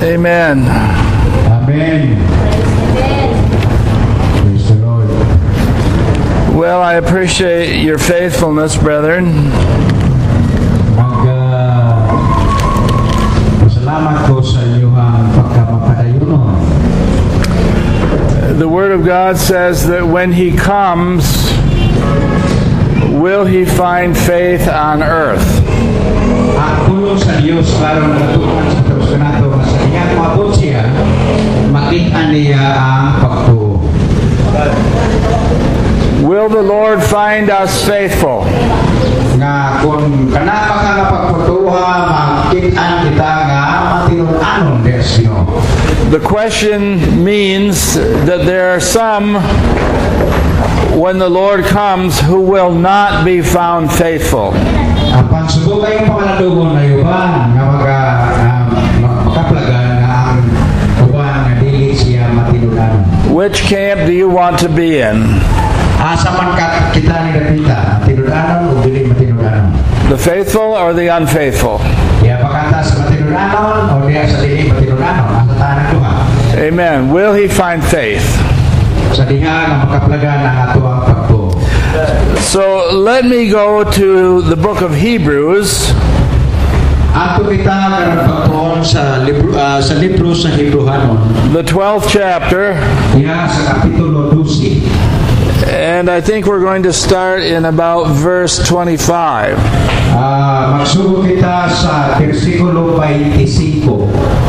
Amen. Amen. Praise the Lord. Well, I appreciate your faithfulness, brethren. Salamat po sa inyong pagkamapadayon. The Word of God says that when He comes, will He find faith on earth? Ang pulong sa Diyos klaro na natutunan sa Diyos kanato na sa iyang maabot siya, makita niya ang pagtuo. Will the Lord find us faithful? Nga kung kanapa ka nga pagputuha, makitaan kita nga matinunanon desyo. The question means that there are some, when the Lord comes, who will not be found faithful. Ang pagsubok ay yung pangalandugon na yuban nga makaplagan nga ang uban nga dili siya matinunanon. Which camp do you want to be in? Asa man kita ni dapita, matinunanon o dili matinunanon. The faithful or the unfaithful? Diya pakata sa matinunanon o diya sa dili matinunanon. Asa tanan duha. Amen. Will he find faith? Sa diha nga makaplagan ang ato ang pagtuo. So let me go to the book of Hebrews. Ato kita nga pagtuon sa libro sa Hebrehanon. The 12th chapter. Diha sa kapitulo 12. And I think we're going to start in about verse 25. Magsugo kita sa versikulo 25.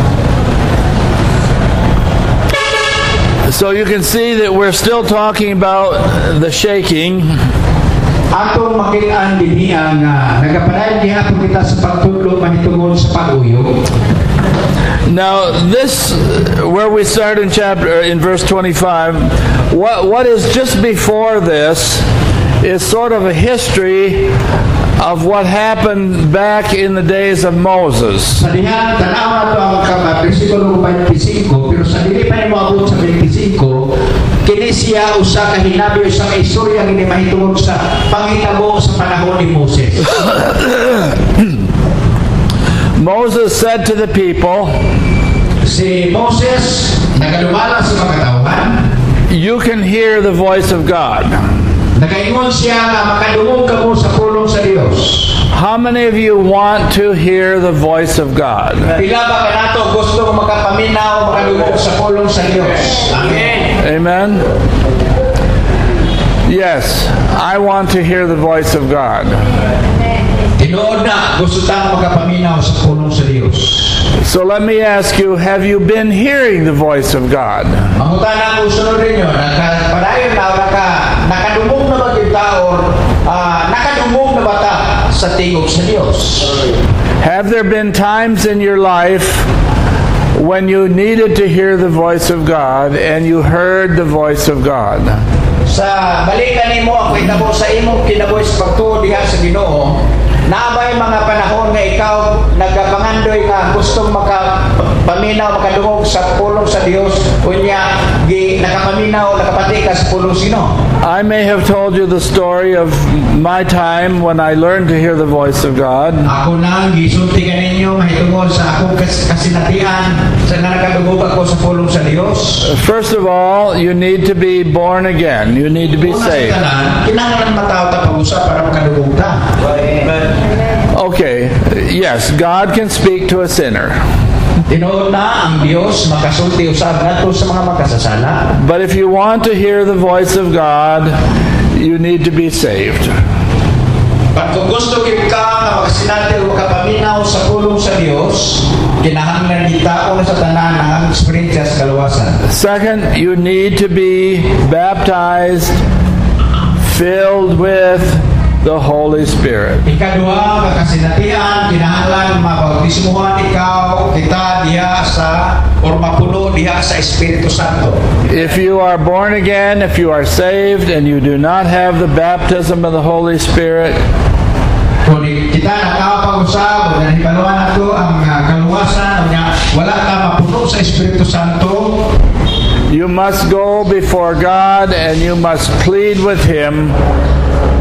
So you can see that we're still talking about the shaking. Atong makitaan din ang nagapanayan gihapon kita sa pagtudlo mahitungod sa pag-uyog. Now this, where we start in verse 25, what is just before this is sort of a history of what happened back in the days of Moses. Sa diha tanaw nato ang versikulo 25, pero sa dili pa ni moabot sa 25, kini siya usa ka hinabi usa ka istorya nga mahitungod sa panghitabo sa panahon ni Moses. Moses said to the people, si Moses nagalumala sa mga katawhan, you can hear the voice of God. Nagaingon siya nga makadungog ka mo sa pulong sa Dios. How many of you want to hear the voice of God? Pila ba kanato gusto mo makapaminaw makadungog sa pulong sa Dios? Amen. Amen. Yes, I want to hear the voice of God. Tinuod na gusto tang makapaminaw sa pulong sa Dios. So let me ask you, have you been hearing the voice of God? Mangutana ko sunod ninyo, padayon na nakadungog na ba kita or nakadungog na ba ta sa tingog sa Dios? Have there been times in your life when you needed to hear the voice of God and you heard the voice of God? Sa balikan nimo ako itabo sa imong kinabuhi sa pagtuo diha sa Ginoo, naabay mga panahon nga ikaw nagapangandoy nga gustong makapaminaw makadungog sa pulong sa Dios unya nakapaminaw nakapati ka sa pulong sino? I may have told you the story of my time when I learned to hear the voice of God. Ako nang gisulti kaninyo mahitungod sa akong kasinatian sa nakadungog ako sa pulong sa Dios. First of all, you need to be born again. You need to be saved. Kinahanglan mataw ta pag-usap para makadungog ta. Okay, yes, God can speak to a sinner. Tinuod na ang Dios makasulti usab ngadto sa mga makasasala. But if you want to hear the voice of God, you need to be saved. Pag kung gusto kita nga makasinati o makapaminaw sa pulong sa Dios, kinahanglan kita o sa tanan ang experience sa kaluwasan. Second, you need to be baptized, filled with the Holy Spirit. Ikadua, kasinatian, kinahanglan mabautismuhan kita diha sa or mapuno diha sa Espiritu Santo. If you are born again, if you are saved, and you do not have the baptism of the Holy Spirit, kung kita nakapag-usap, nanibaluan nato ang kaluwasan, wala ka mapuno sa Espiritu Santo, you must go before God and you must plead with Him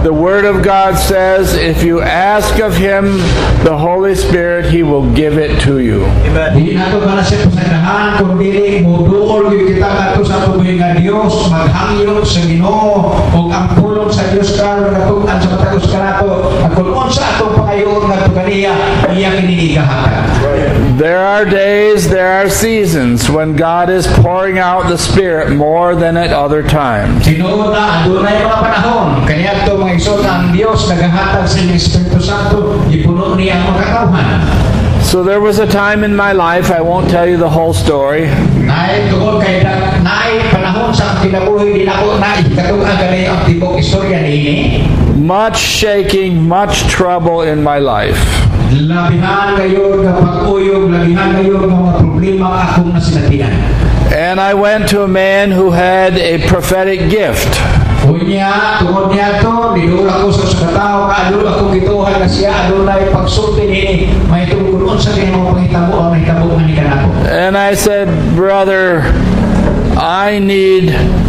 The Word of God says, if you ask of Him the Holy Spirit, He will give it to you. Di nato ba na siya pasagdahan kung dili mo duol kita ato sa tuboy nga Dios maghangyo sa Ginoo ug ang pulong sa Dios karon natuan sa matagos kanato kung unsa atong pangayoon ngadto kaniya iya kini igahatag. There are days, there are seasons when God is pouring out the Spirit more than at other times. Tinuod na adunay mga panahon kaniadto mga igsoon ang Dios nagahatag sa Espiritu Santo ipuno niya ang makatawhan. So there was a time in my life, I won't tell you the whole story. Naay tungod kay naay panahon sa kinabuhi din ako na ikatuan kanay ang tibok istorya niini. Much shaking, much trouble in my life. Labihan kayo ng pag-uyog, labihan kayo ng mga problema akong nasinatian. And I went to a man who had a prophetic gift. Unya, tungod niya to, nidul ako sa katao, kaadul ako gituhan na siya, adunay pagsulti nini, may tungkulon sa kanyang mga pangitabo, ang mahitabo nga ni kanako. And I said, brother, I need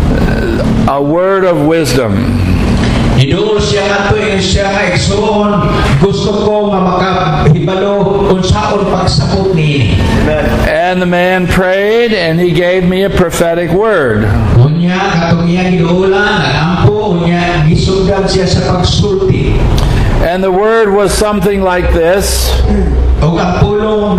a word of wisdom. Idul siya ato yung siya nga igsoon, gusto ko nga makahibalo unsaon pagsapot ni. And the man prayed and he gave me a prophetic word. Unya katong iya giduulan, nagampo unya gisugdan siya sa pagsulti. And the word was something like this. Ug ang pulong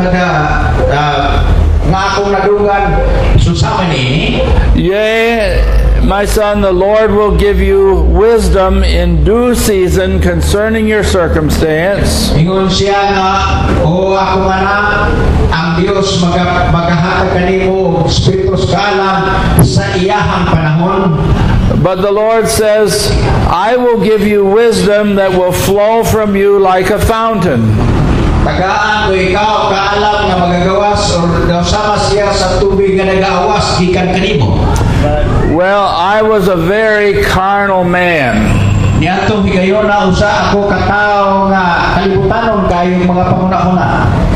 nga akong nadugan susama ni. Yea, my son, the Lord will give you wisdom in due season concerning your circumstance. Ingon siya nga, o ako anak, ang Dios magahatag kanimo Espiritu Kalam sa iyahang panahon. But the Lord says, I will give you wisdom that will flow from you like a fountain. Tagaan ko ikaw kaalam nga magagawas o sama siya sa tubig nga nag-aawas gikan kanimo. Well, I was a very carnal man. Niadtong higayon na usa ako katao nga kalibutanon kayong mga panguna-una.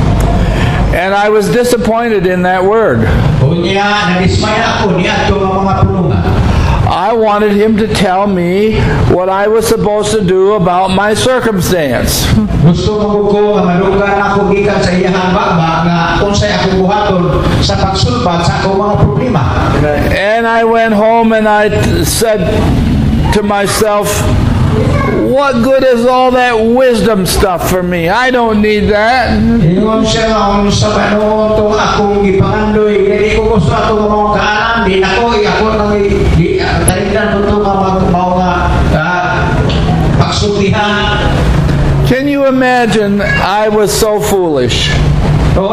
And I was disappointed in that word. Unya nadismaya ako niadtong mga pulungan. I wanted him to tell me what I was supposed to do about my circumstance. Gusto mo ko nga madugan ako gikan sa iyahang baba nga unsay ako buhaton sa pagsulbad sa akong mga problema. And I went home and I said to myself, what good is all that wisdom stuff for me? I don't need that. Ingon siya nga sa panon to akong gipangandoy dili ko gusto atong mga kaalam di ako nang talindan to mga pagsultihan. Can you imagine? I was so foolish. O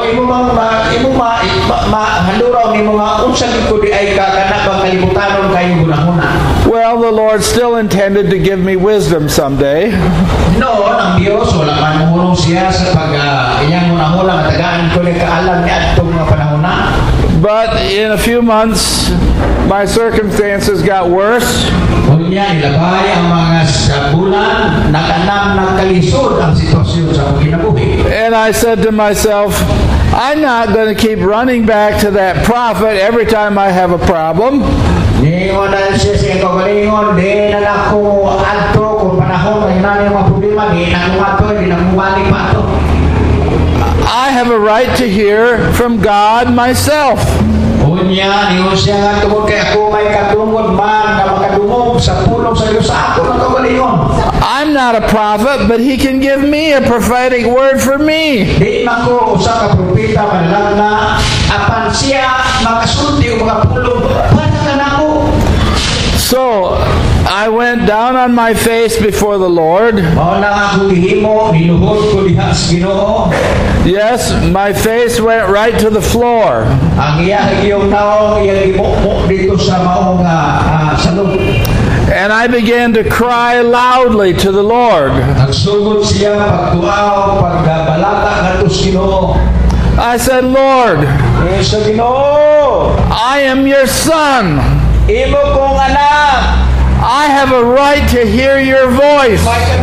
handuraw ni mga unsa ko di ay kana bang kalibutanon kayo gunahuna. Well, the Lord still intended to give me wisdom someday. No, ang Dios wala man mohulong siya sa pag iyang gunahuna tagaan ko ni kaalam ni adtong mga panahona. But in a few months, my circumstances got worse. Unya nilabay ang mga bulan nakanang nagkalisod ang sitwasyon sa akong kinabuhi. And I said to myself, I'm not going to keep running back to that prophet every time I have a problem. Ningon na siya sa kagalingon, di na ako adto kung panahon na hinanay mga problema, di na kumato, di na kumalik pa ito. I have a right to hear from God myself. Unya, ningon siya nga tungod kay ako may katungod man na makadungog sa pulong sa Diyos sa ako ng kagalingon. I'm not a prophet, but He can give me a prophetic word for me. Di man ko usa ka propeta man na apan siya makasulti o mga pulong para kanako. So I went down on my face before the Lord. Yes, my face went right to the floor. And I began to cry loudly to the Lord. I said, Lord, I am your son. I have a right to hear your voice.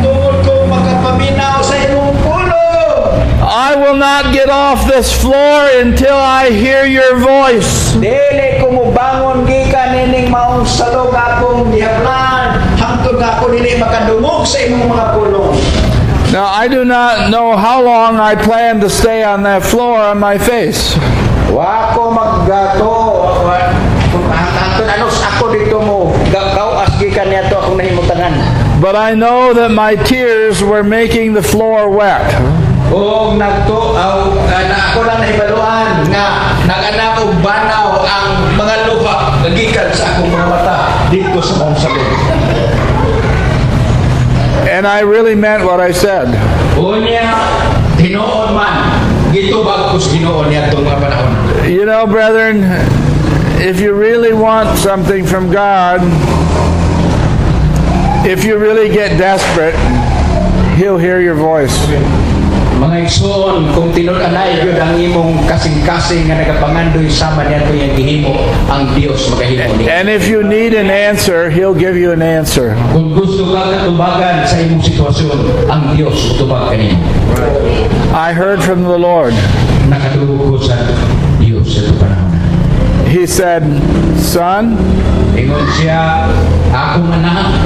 I will not get off this floor until I hear your voice. nga ako dili makadungog sa imong mga pulong. Now, I do not know how long I plan to stay on that floor on my face. Wa ko maggato. Ako dito mo. Gaw asgikan niya to akong nahimutangan. But I know that my tears were making the floor wet. O nagto ako lang nahibaluan nga nag-anak og banaw ang mga luha nagikan sa akong mga mata dito sa mong salud. And I really meant what I said. Unya tinuod man gitubag ko sa Ginoo niadtong mga panahon. You know, brethren, if you really want something from God, if you really get desperate, He'll hear your voice. Mga igsoon, kung tinud-anay yun ang imong kasing-kasing nga nagapangandoy sama niya ito yung gihimo, ang Diyos magahimo niya. And if you need an answer, He'll give you an answer. Kung gusto ka katubagan sa imong sitwasyon, ang Diyos utubag kanimo. I heard from the Lord. Nakatulog ko sa Diyos sa ito panahon. He said, "Son," ingon siya, akong anak.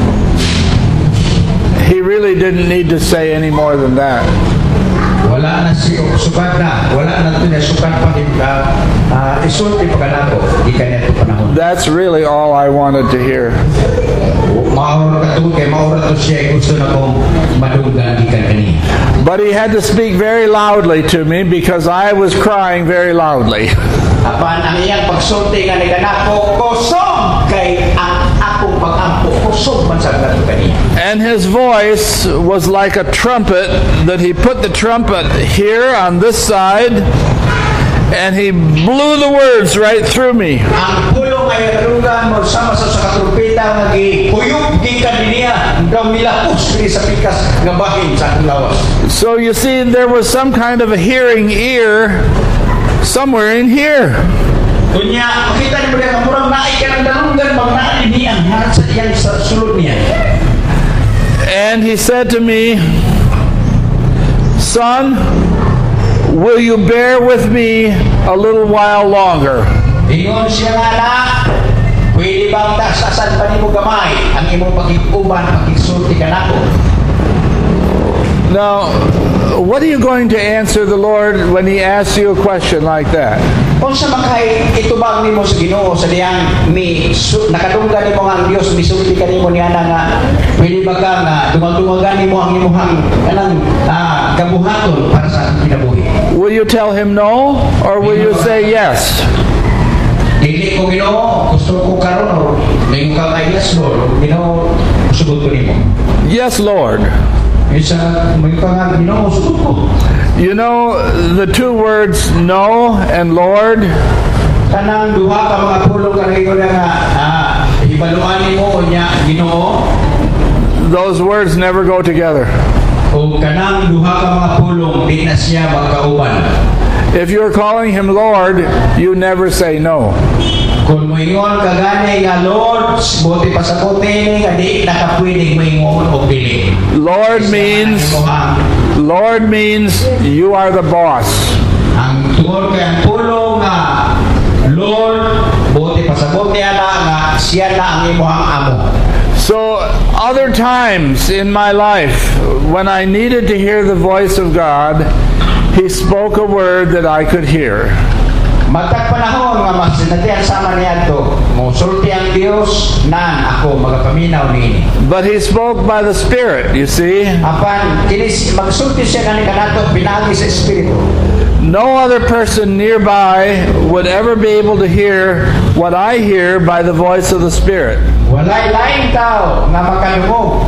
He really didn't need to say any more than that. Wala na siya sukat na. Wala na ito niya sukat pa isulti pa kanako. Di ka niya ito panahon. That's really all I wanted to hear. Maura ka ito kay maura ito siya gusto na kong madunggan di ka kaniya. But he had to speak very loudly to me because I was crying very loudly. Apan ang iyang pagsulti nga ni kanako kusog kay ang akong pag-ampo kusog man sa gato kaniya. And his voice was like a trumpet, that he put the trumpet here on this side and he blew the words right through me. Ang pulong ay kalugan mo sama sa katrumpeta nga gihuyop gikan niya daw milapos diri sa pikas nga bahin sa lawas. So you see, there was some kind of a hearing ear somewhere in here. Kunya, makita niyo ba murang naay ka ng dalunggan magnaali niya sa iyang sulod niya. And he said to me, "Son, will you bear with me a little while longer?" Ingon siya nga na, pwede bang tasasan pa ni mo gamay ang imong pakikuban, pakigsulti ka nako. Now, what are you going to answer the Lord when He asks you a question like that? Kung sa makay itubang nimo sa Ginoo sa diyang nakadunggan nimo ang Dios misulti kanimo niya nga pwede ba ka nga dumagdumagan nimo ang imong kanang kabuhaton para sa kinabuhi. Will you tell Him no, or will you say yes? Dili ko Ginoo gusto ko karon or may ka kay yes Lord Ginoo sugod ko nimo. Yes, Lord. Isa may ka nga Ginoo sugod ko. You know, the two words no and Lord, kanang duha ka mga pulong kanang nga hibaluan nimo nya Ginoo. Those words never go together. O kanang duha ka mga pulong di na siya magkauban. If you're calling Him Lord, you never say no. Kung moingon ka gani nga Lord, buti pa sa puti nga di nakapwedeng moingon og dili. Lord means you are the boss. Ang tungod kay ang pulong nga Lord, buti pa sa puti ana nga siya na ang imong amo. So other times in my life when I needed to hear the voice of God, He spoke a word that I could hear. Matag panahon nga mas sinatian sama niya to, mosulti ang Dios nan ako magapaminaw niini. But He spoke by the Spirit, you see. Apan kinis magsulti siya kani kanato pinagi sa Espiritu. No other person nearby would ever be able to hear what I hear by the voice of the Spirit. Walay laing tao nga makadungog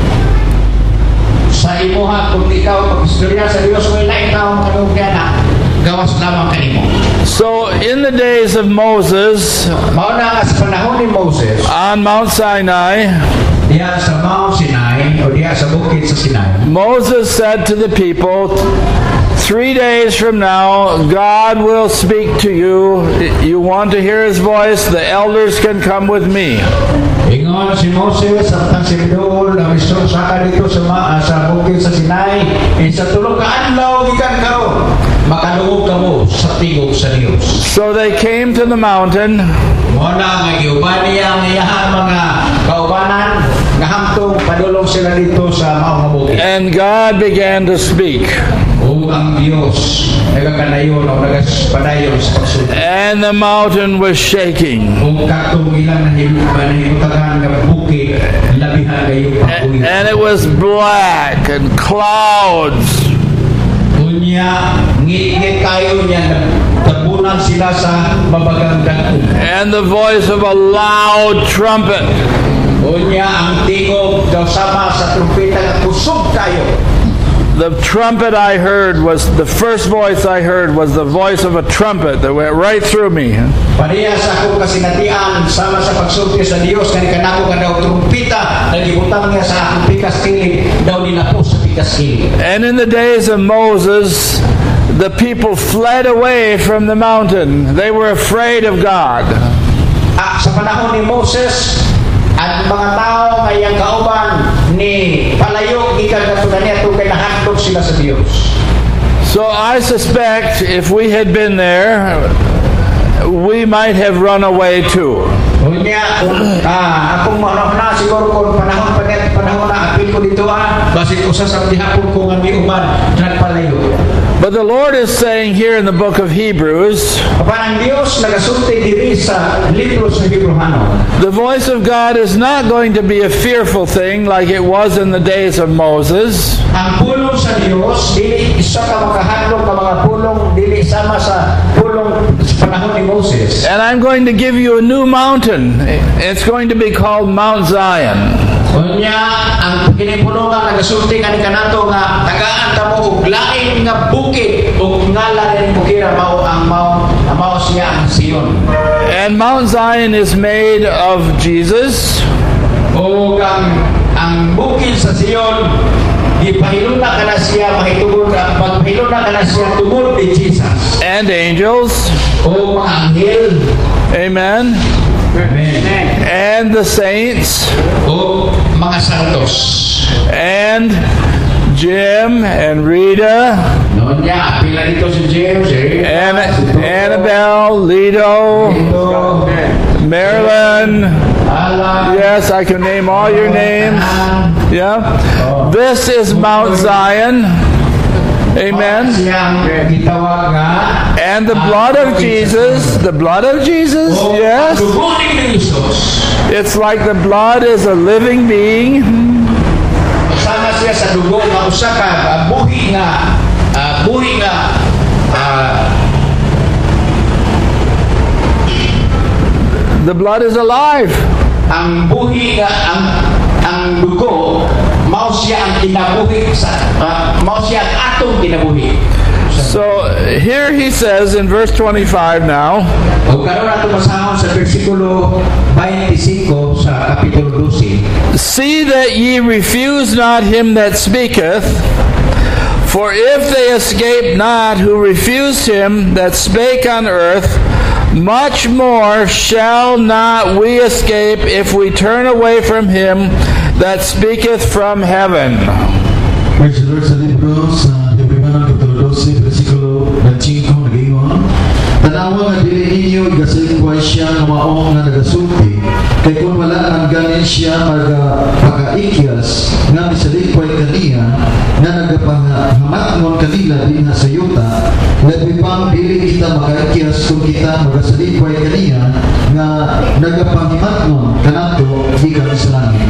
sa imuha kung ikaw pag-istorya sa Dios walay laing tao makadungog na gawas lamang kanimo. So in the days of Moses, mauna sa panahon ni Moses on Mount Sinai, diya sa Mount Sinai o diya sa bukid sa Sinai, Moses said to the people, 3 days from now, God will speak to you. You want to hear His voice? The elders can come with me. Ingon si Moses ang si Bidol na misyon saka dito sa bukid sa Sinai. Sa tulong ka adlaw gikan karon makalungog kamo sa tingog sa Dios. So they came to the mountain. Muna nga giuban niya ang iyang mga kaubanan nahamtong padulong sila dito sa maong bukid. And God began to speak. O ang Diyos nagakanayon o nagaspadayon sa pagsulti. And the mountain was shaking. O katong ilang nahimutagan ng bukid, labihan kayo pag-uwi. And it was black and clouds. Unya, ngit-ngit kayo niya, tabunan sila sa mabagang dako. And the voice of a loud trumpet. Unya, ang tingog daw sama sa trumpeta nga kusog kayo. The trumpet I heard was, the first voice I heard was the voice of a trumpet that went right through me. Pareha sa akong kasinatian sama sa pagsulti sa Dios kani kanako ka daw trumpeta nagibutang niya sa akong pikas kilid daw ninapos sa pikas kilid. And in the days of Moses, the people fled away from the mountain. They were afraid of God. Sa panahon ni Moses, at mga tao ngayang kauban ni palayo gikan katunan niya kay nahadlok sila sa Dios. So I suspect if we had been there, we might have run away too. Unya, akong manok na siguro kung panahon na apil ko dito basit usa sa gihapon ko nga miuban nagpalayo. But the Lord is saying here in the book of Hebrews, Ang Dios nagasulti diri sa libro sa Hebreano. the voice of God is not going to be a fearful thing like it was in the days of Moses. Ang pulong sa Dios dili isa ka makahadlok ka mga pulong dili sama sa pulong sa panahon ni Moses. And I'm going to give you a new mountain. It's going to be called Mount Zion. Unya ang kinipulungan nagasulti kanato nga tagaan ta mo og lain nga bukid ug ngalan ni bukira mao siya ang Sion. And Mount Zion is made of Jesus. O ang bukid sa Sion gipahiluna kana siya mahitungod pagpahiluna kana siya tungod ni Jesus. And angels. O mga anghel. Amen. Amen. And the saints. O mga santos. And Jim and Rita. Noon niya, pila dito si James, and Annabelle, Lido, Marilyn. Yes, I can name all your names. Yeah. This is Mount Zion. Amen. And the blood of Jesus, yes. It's like the blood is a living being. Sama siya sa dugo nga usa ka buhi nga the blood is alive. Ang buhi nga ang dugo mao siya ang kinabuhi mao siya ang atong kinabuhi. So here he says in verse 25 now. O karon ato masahon sa bersikulo 25 sa kapitulo 12. See that ye refuse not him that speaketh, for if they escape not who refused him that spake on earth, much more shall not we escape if we turn away from him that speaketh from heaven. Praise the Lord. Sa libro sa Hebreano kapitulo 12 bersikulo 25 nagingon, tanawa nga dili ninyo igasalingkway siya nga maong nga nagasulti, kay kung wala ang ganin siya magaikyas nga misalingkway kaniya nga nagapangamatngon kanila din sa yuta, labi pang dili kita magaikyas kung kita magasalingkway kaniya nga nagapanghimatnon kanato di kami sa langit.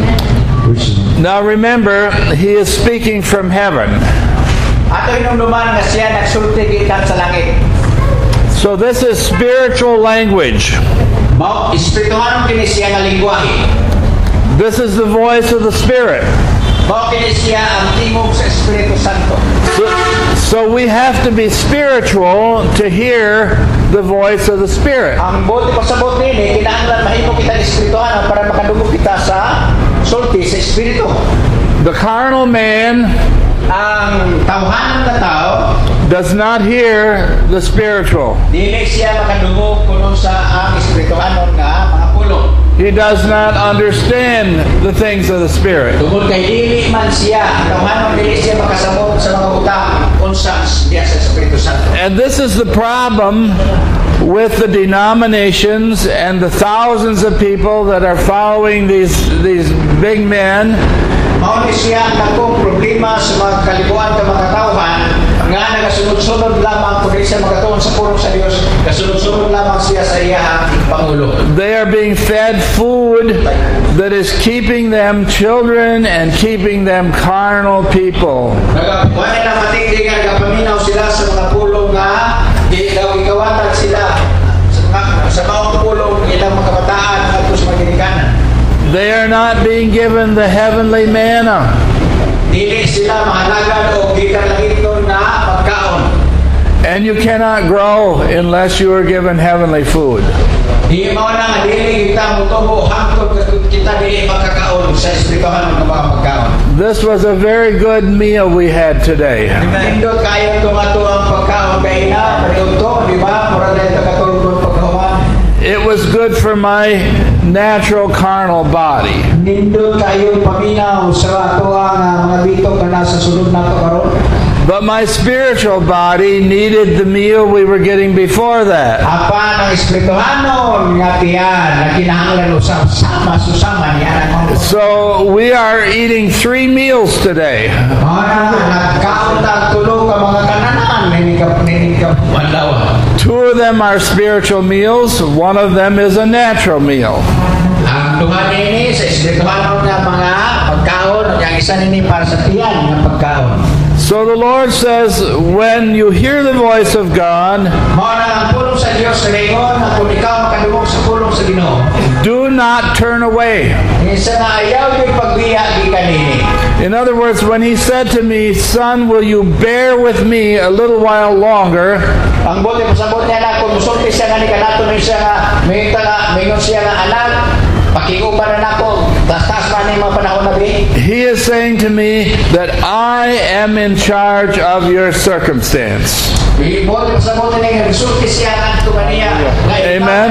Now remember, he is speaking from heaven. Ato inumduman nga siya nagsulti gikan sa langit. So this is spiritual language. Mao espirituhan kini siya nga lengguwahe. This is the voice of the Spirit. Mao kini siya ang tingog sa Espiritu Santo. So we have to be spiritual to hear the voice of the Spirit. Ang buti pasabot nini kinahanglan mahimo kita espirituhan para makadungog kita sa sulti sa espiritu. The carnal man Ang tawhanan nga tao does not hear the spiritual. dili siya makadungog kuno sa ang espirituhanon nga mga pulong. He does not understand the things of the Spirit. Tungod kay dili man siya ang tawhanon dili siya makasabot sa mga butang unsa diya sa Espiritu Santo. And this is the problem with the denominations and the thousands of people that are following these big men. Mao ni siya ang dakong problema sa mga kalibuan ka mga tauhan nga nagasunod-sunod lamang kung siya magatuon sa pulong sa Dios, kasunod-sunod lamang siya sa iyang pangulo. They are being fed food that is keeping them children and keeping them carnal people. Nagakuha na matigdi nga nagapaminaw sila sa mga pulong nga ikawatan sila sa maong pulong ilang mga kabataan at sa mga ginikanan. They are not being given the heavenly manna. Dili sila mahalagad o gikan langit na pagkaon. And you cannot grow unless you are given heavenly food. Di mao na nga dili kita motubo hangtod kita dili makakaon sa espirituhan ng mga pagkaon. This was a very good meal we had today. Nindot kayo itong ato ang pagkaon kay na pariunto, di ba? Mura dahil tagatulog pagkaon. It was good for my natural carnal body. Nindot kayo paminaw sa ato ang mga bitok na nasa sulod nato karon. But my spiritual body needed the meal we were getting before that. Apa ng espirituhanon nga tiyan na kinahanglan usab sama susama niya ang So we are eating 3 meals today. nagkaon ta tulo ka mga kananan ninikap walaw. 2 of them are spiritual meals. 1 of them is a natural meal. Ang duha nini sa espirituhanon nga mga pagkaon, ang isa nini para sa tiyan nga pagkaon. So the Lord says, when you hear the voice of God, Mao na ang pulong sa Dios sa lingon na kung ikaw makadungog sa pulong sa Ginoo. do not turn away. Isa na ayaw yung pagbiya gikan nini. In other words, when he said to me, son, will you bear with me a little while longer? Ang bote pasabot niya na kung musulti siya nga ni kanato ni siya nga mingon siya nga anak pakiguban na nako tas man ni mga panahon na bi. He is saying to me that I am in charge of your circumstance. Bote pasabot niya nga musulti siya nga kumaniya. Amen.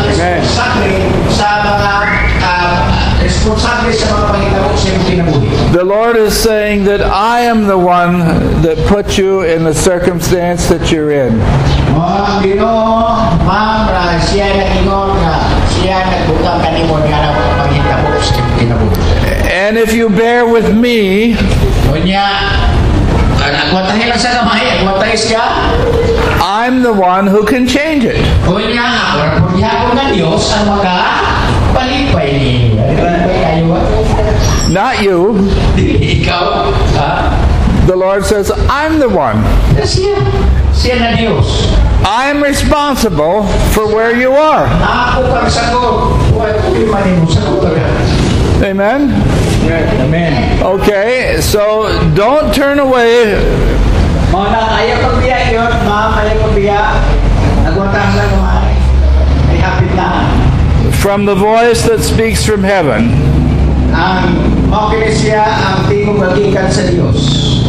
Sa mga responsable sa mga pangitabo sa iyong kinabuhi. The Lord is saying that I am the one that put you in the circumstance that you're in. Ang Ginoo, ma'am, siya nag-ingon nga siya nagbutang kanimo nga na pangitabo sa iyong kinabuhi. And if you bear with me, Kunya, agwatahin lang sa kamay, agwatay siya. I'm the one who can change it. Kunya, pagyago nga Diyos ang palipay ninyo. Palipay kayo. Not you. Ikaw, ha? The Lord says, I'm the one. Siya na Diyos. I'm responsible for where you are. Ako kang sagot. Huwag ko imanin mo sagot agad. Amen? Amen. Okay, so don't turn away. Mga ayaw pagbiya yun, ma'am, ayaw pagbiya. Nagwatang lang naman. Ay hapit na. From the voice that speaks from heaven. Ang makinig siya ang tingog nagikan sa Diyos.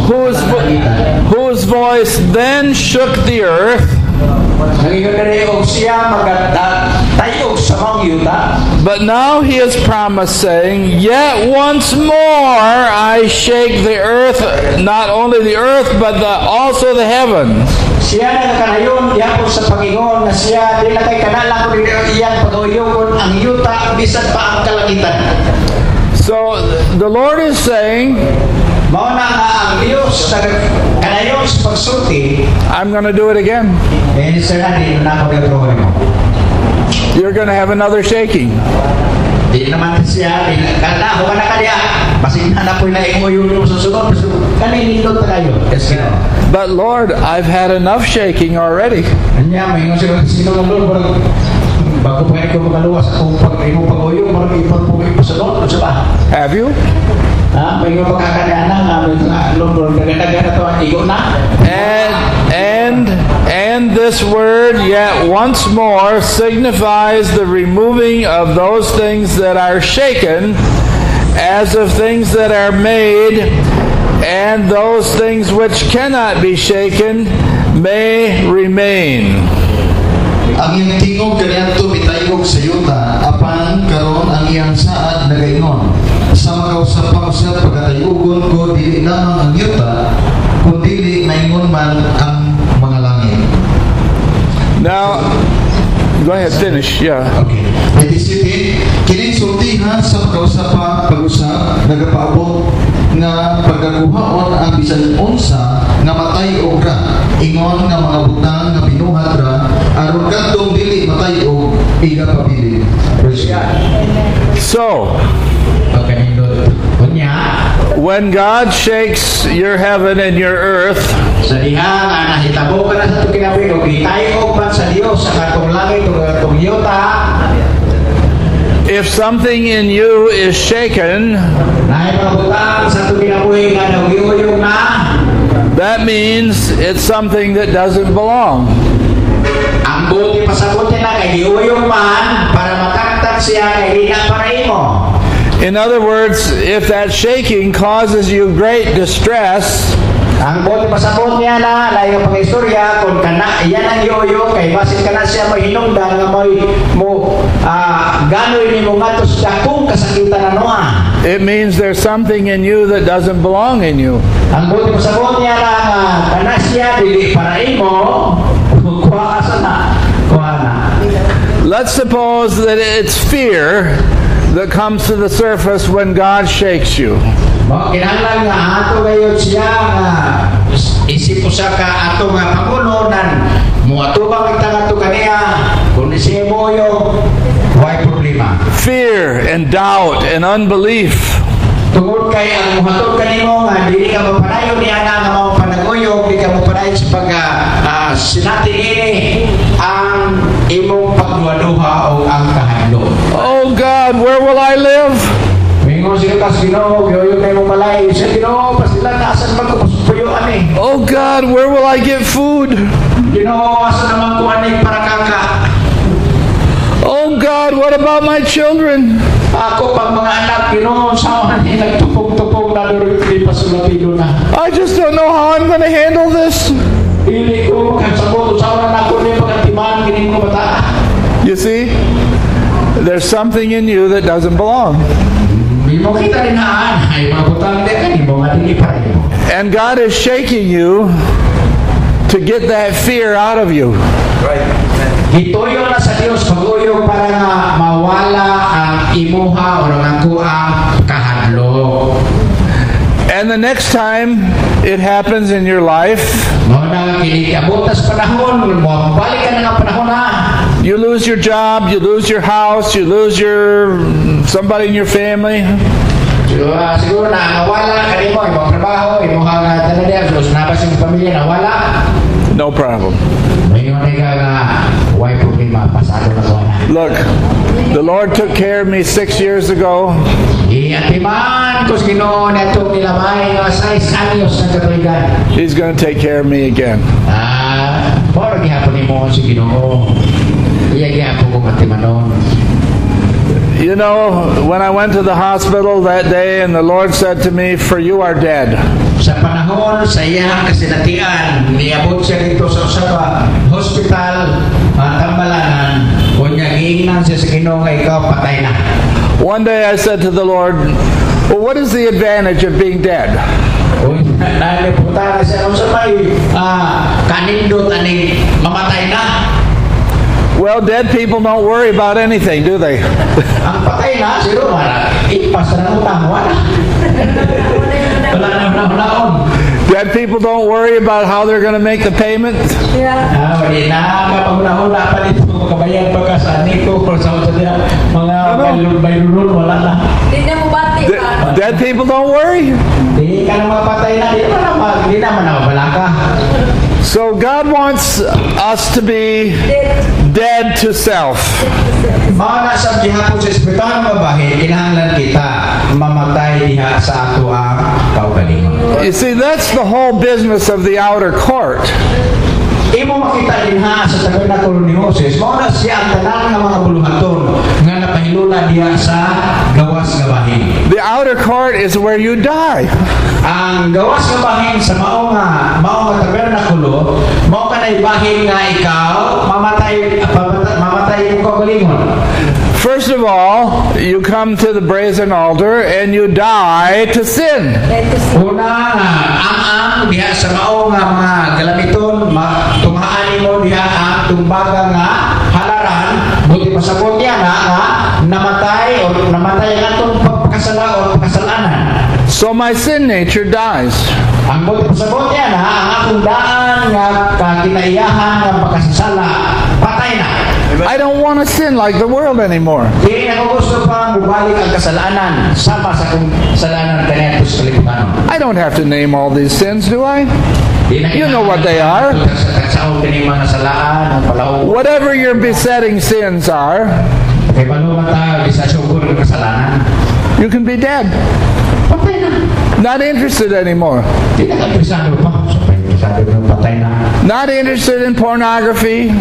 Whose voice then shook the earth. Nagiging siya magatayog sa mga yuta. But now he has promised, saying, yet once more I shake the earth, not only the earth, but also the heavens. Siya na nakanayon, yapon sa Panginoon na siya, di na kay kanalang ko iyang pag-uyokon ang yuta, bisan pa ang kalangitan. So the Lord is saying, Mauna nga ang Diyos sa kanayon sa pagsulti, I'm going to do it again. sir na, di na ako gagawin mo. You're going to have another shaking. Di naman siya, kada huwag na kanya, basig na po na ikuyo yung susunod, kaninindot na kayo. Yes, But Lord, I've had enough shaking already. Kanya, may nga siya, sino ng Lord, bago pa ikaw magaluwas kung pag-uyo, parang ipag-uyo sa Lord, sa ba? Have you? May nga pagkakadana nga, Lord, nagadagan na ito ang igo na. And this word, yet once more, signifies the removing of those things that are shaken, as of things that are made, and those things which cannot be shaken may remain. Ang iyang tingog kanyanto mitayog sa yuta, apan karon ang iyang saad nagaingon. Sa makausap-usap pagkatayugon ko, dili lamang ang yuta, kundi maingon man ang mga langit. Now, Go ahead, finish. Yeah. Okay. 27, kining sultihan sa pag-usap nagapaabot nga pagkakuhaon ang bisan unsa nga matay og ra ingon nga mga butang nga binuhat ra aron kadtong dili matay og iga pabilin. Praise God. So, when God shakes your heaven and your earth, sa diha nga nahitabo ka na sa itong kinabuhi o gitayo pa sa Diyos sa katong langit o katong yuta, if something in you is shaken, nahay mga butang sa itong kinabuhi nga nagyuyong na, that means it's something that doesn't belong. ang buti pasabuti na kay giyuyong man para mataktak siya kay di na para imo. In other words, if that shaking causes you great distress, ang buti pasabot niya na layo pang istorya kung kana iyan ang yoyo kay basin kana siya may hinungdan nga mo ganoy ni mo ngatos dakong kasakitan na noa. it means there's something in you that doesn't belong in you. Ang buti pasabot niya na kana siya dili para imo kuha asa na kuha na. Let's suppose that it's fear that comes to the surface when God shakes you. Kinahanglan nga ato gayud siya nga isip usa ka ato nga pangulo nan muatubang kita ato kaniya kun siya moyo way problema. Fear and doubt and unbelief. Tungod kay ang muhatod kanimo nga dili ka mapadayon niya nga mao panaguyog di ka mapadayon sa pag sinati ini ang imong pagduha-duha o ang kahadlok. Oh God, where will I live? Mingon siya kas Ginoo, yoyo kay mo malay. Siya Ginoo, pasila naasan man ko pasupuyuan eh. Oh God, where will I get food? Ginoo, asa naman ko aning para kaka. Oh God, what about my children? Ako pang mga anak, Ginoo, saan ni nagtupog-tupog na luro di pasulatido na. I just don't know how I'm going to handle this. Ili ko kagsabot usawan na ako ni pagatiman kini ko bata. You see, there's something in you that doesn't belong. Mo kita rin haan, ay mga butang din kanimo nga dili para imo. And God is shaking you to get that fear out of you. Gituyo na sa Dios paguyog para nga mawala ang imuha o ang kuang kahadlok. And the next time it happens in your life, Mo na kiniabot tas panahon, mo balik ka na nga panahon na. you lose your job, you lose your house, you lose your somebody in your family. Siguro na nawala kanimo imong trabaho, imong nga tanadiya, sus na ba sing pamilya nawala? No problem. Mayon nga way problema pasado na wala. Look, the Lord took care of me 6 years ago. Atiman ko Ginoo nato nilamay nga 6 anyos na katuigan. He's going to take care of me again. Para gihapon nimo si Ginoo. Iya gihapon ko matimanon. You know, when I went to the hospital that day and the Lord said to me, "For you are dead." Sa panahon sa iyang kasinatian, niabot siya dito sa usa hospital, tambalanan, unya giingnan siya sa Ginoo nga ikaw patay na. One day I said to the Lord, "Well, what is the advantage of being dead?" Naliputan na siya sa may kanindot aning mamatay na. Well, dead people don't worry about anything, do they? Ang patay na, siguro wala. Ipas na utang, wala. Wala na naon. Dead people don't worry about how they're going to make the payment. Wala na, kapag-una-una pa dito, makabayan pa ka sa aniko, sa mga bayrulun, wala na. Dead people don't worry. Di ka na mapatay na, di naman nakabala ka. So God wants us to be dead to self. Mga nasa gihapon sa espiritu ng babae, kinahanglan kita mamatay diha sa ato ang kaugalingon. You see, that's the whole business of the outer court. Imo makita din ha sa tabernakulo ni Moses, mao na siya ang tanan ng mga buluhaton nga napahilula diha sa gawas nga bahin. The outer court is where you die. Ang gawas nga bahin sa mao nga tabernakulo, mao kanay bahin nga ikaw mamatay mo kaugalingon. First of all, you come to the brazen altar and you die to sin. Una, ang diha sa mao nga mga galamiton, tunghaan mo diha ang tumbaga nga halaran pasabot niya nga namatay ang atong pagkasala o pagkasalanan. So my sin nature dies. Ang pasabot niya na ang akong daan nga kinaiyahan nga pagkasala patay na. I don't want to sin like the world anymore. Di na ko gusto pang bumalik ang kasalanan sama sa kung kasalanan kaniya sa kalibutan. I don't have to name all these sins, do I? You know what they are. Whatever your besetting sins are, you can be dead. Not interested anymore. Not interested in pornography.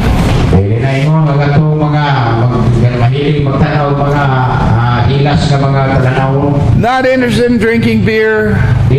Not interested in drinking beer.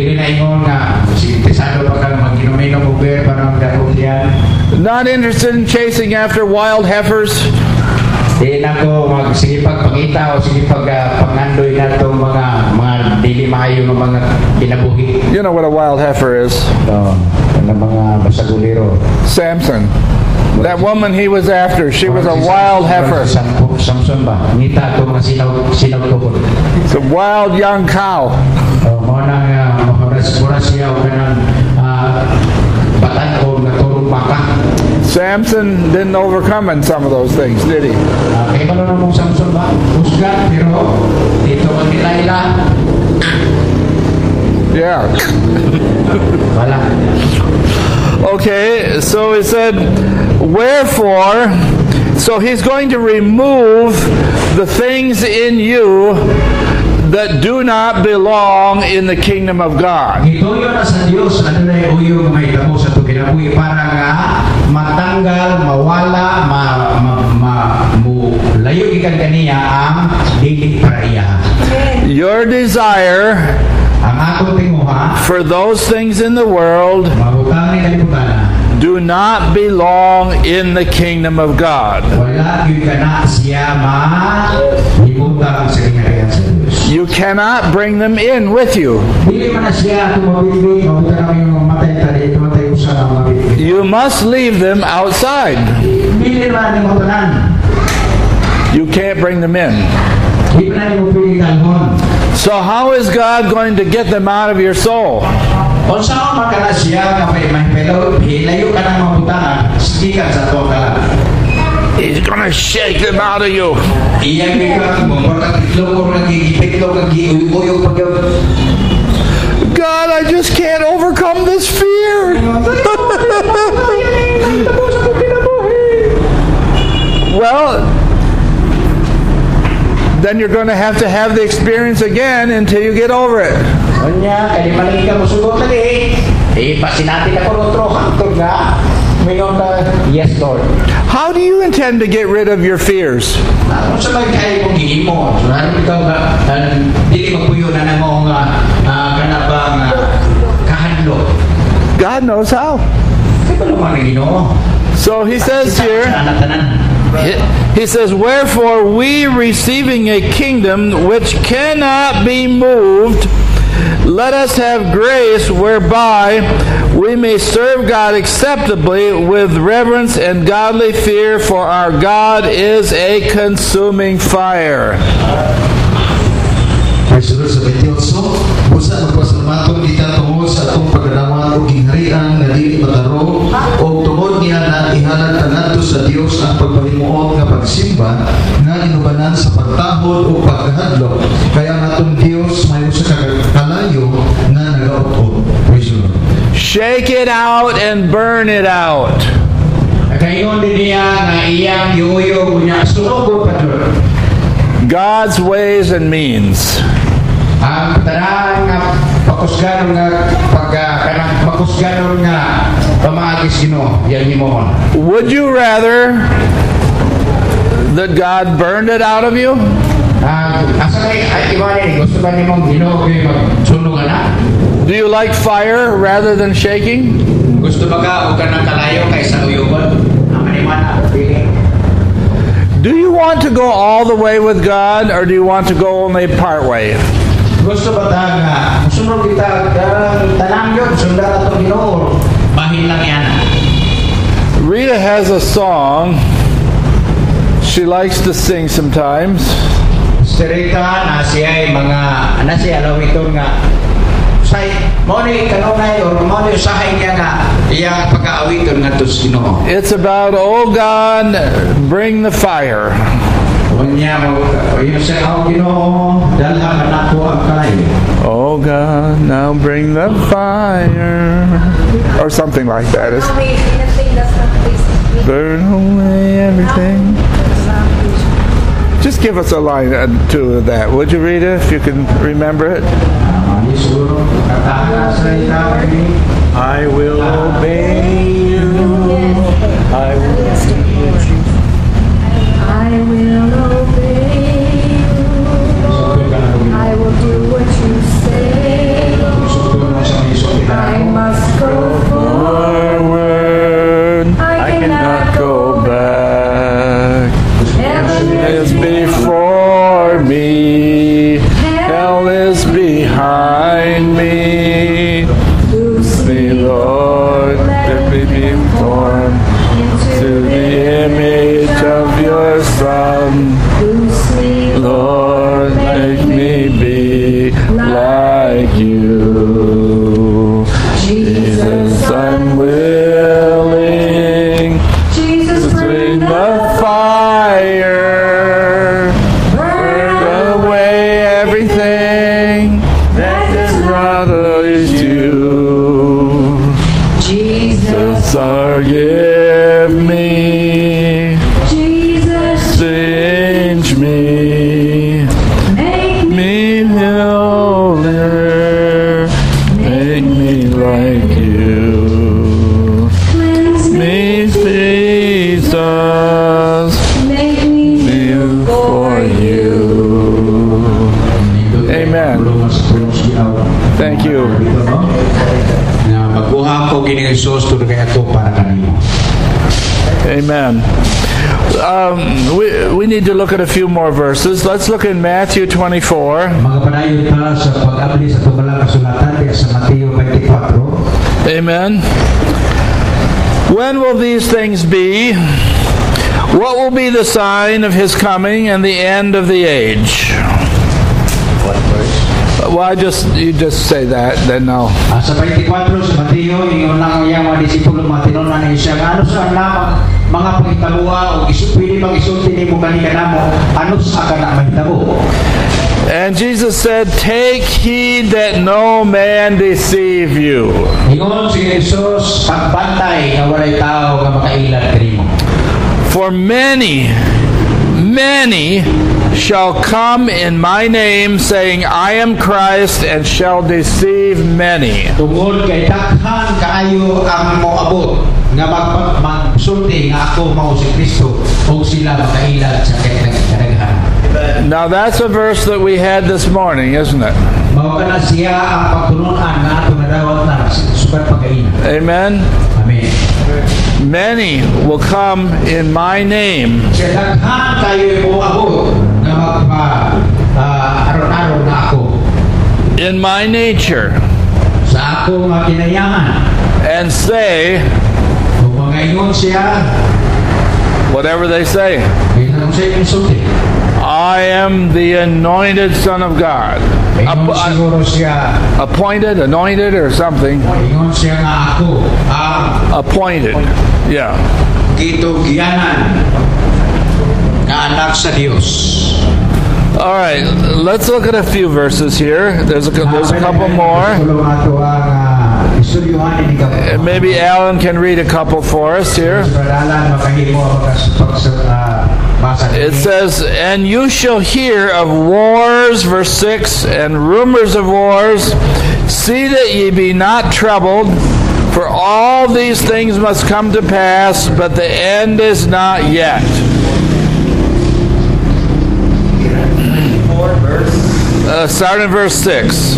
Not interested in chasing after wild heifers. Di na ko magsipagpangita o pagpangandoy na itong mga dili maayo ng mga kinabuhi. You know what a wild heifer is? Mga basagulero. Samson. That woman he was after, she was a wild heifer. Samson ba? Ngita ito mga silaw tuhod. It's a wild young cow. Mga nang mahoras siya o kanang batan o naturong baka. Samson didn't overcome in some of those things, did he? Kaya ba naman mong Samson ba? Husgan, pero dito ang nila. Yeah. Wala. Okay, so he said, wherefore, so he's going to remove the things in you that do not belong in the kingdom of God. Ituyo na sa Diyos, ano na yung uyo nga mahitabo sa ito kinabuhi para nga matanggal, mawala, layo ikan kaniya ang dili para iya. Your desire Ang atong tinguha for those things in the world mabutang ni kalibutan do not belong in the kingdom of God. wala gyud kana siya mahibutang sa kinahanglan sa Diyos. You cannot bring them in with you. Dili man na siya ato mabibig, mabutang yung matay tali, matay usa na mabibig. You must leave them outside. Dili man ni matanan. You can't bring them in. Di pa na mo pili kalhon. So how is God going to get them out of your soul? Kung saan makana siya kapay mahipelo, hilayo ka ng mabutangan, sigikan sa to ka. He's going to shake them out of you. Iyan ka, bumbarka titlog ko nagigipitlo kag giuyog pag God, I just can't overcome this fear. Well, then you're going to have the experience again until you get over it. Kanya, kaya maling ka musugot lagi. Pasinati ka ko otro hangtod nga. Mingon ka, yes Lord. How do you intend to get rid of your fears? Kung sa mga kaya mong gingin mo, harin ikaw ba, dili magpuyo na mo nga kanabang kahandlo. God knows how. Kaya ba naman ang Ginoo? So he says here, he says, wherefore we receiving a kingdom which cannot be moved, let us have grace whereby we may serve God acceptably with reverence and godly fear, for our God is a consuming fire. Verso 28, busa magpasalamatong kita tungod sa atong pagdamag o gingharian nga dili mataro o tungod niya na ihalad kanato sa Dios ang pagpahimuot nga pagsimba nga inubanan sa pagtahod o pagkahadlok. Kaya ang atong Dios may usa ka kalayo nga nagaot-ot. Praise the Lord. Shake it out and burn it out. Kayon din niya nga iyang giuyog niya sunog pa doon. God's ways and means. Ang tanang nga pakusganon nga kanang pakusganon nga pamaagis Ginoo yan himon. Would you rather that God burned it out of you? Asa kay iwani gusto ba nimong Ginoo kay magsunog na? Do you like fire rather than shaking? Gusto ba ka o kanang kalayo kaysa uyugon? Ang maniman pili. Do you want to go all the way with God, or do you want to go only part way? Gusto ba ta nga musunod kita tanang yun sundan atong Ginoo? Bahin lang yan. Rita has a song. She likes to sing sometimes. Sterita na siya ay mga siya lawiton nga say mo ni kanunay or mo ni usahay niya nga iyang pag-aawiton nga tus Ginoo. It's about, oh God, bring the fire. Unya mo yun sa Ginoo dalha kanako ang kay. Oh God, now bring the fire. Or something like that. It's, burn away everything. Just give us a line or two of that. Would you read it if you can remember it? I will obey you. I will obey you. I will obey you. I will do what you say. I must go forward. I cannot go back. Heaven is before me. Hell is behind me. Loose me, Lord, let me be formed to the image of your Son. Lord, make me be like you. Jesus, I'm willing. Jesus, Bring the fire. Burn away everything that is not of you. Jesus, Forgive me. Jesus, Change me. make Me older. Make me like you. cleanse Me, Jesus. make me Live for you. Amen. Thank you. Na magbuha ko kini Jesus to kay ako para kanimo. Amen. We need to look at a few more verses. Let's look in Matthew 24. Magapadayon ta sa pag-abli sa tubalang kasulatan diya sa Mateo 24. Amen. When will these things be? What will be the sign of his coming and the end of the age? What verse? Well, you just say that, then no. Sa 24 sa Mateo, yung lang yung mga disipulo matinunan niya siya, ano sa mga pagitabuha o pwede bang isulti ni mo kanina mo, ano sa ka na mahitabo? And Jesus said, take heed that no man deceive you. Ingon si Jesus, pagbantay na walay tao nga makailan kanimo. For many shall come in my name, saying, I am Christ, and shall deceive many. Tungod kay daghan kaayo ang moabot nga magsulti nga ako mao si Kristo o sila makailan sa kadaghan. Now that's a verse that we had this morning, isn't it? Mao kana siya ang pagtununan nga ato nadawat na sukat pagainan. Amen? Amen. Many will come in my name. Sa daghan kayo moabot nga aron-aron na ako In my nature. sa ako nga kinayahan. And say Kung mangayon siya, whatever they say. may nang siya insulti. I am the anointed Son of God. Ingon siguro siya, Appointed, anointed, or something. ingon siya nga ako ang Appointed. Yeah. gitugianan nga anak sa Dios. All right. Let's look at a few verses here. There's a couple more. Maybe Alan can read a couple for us here. It says, and you shall hear of wars, verse 6, and rumors of wars. See that ye be not troubled, for all these things must come to pass, but the end is not yet. Start in verse 6.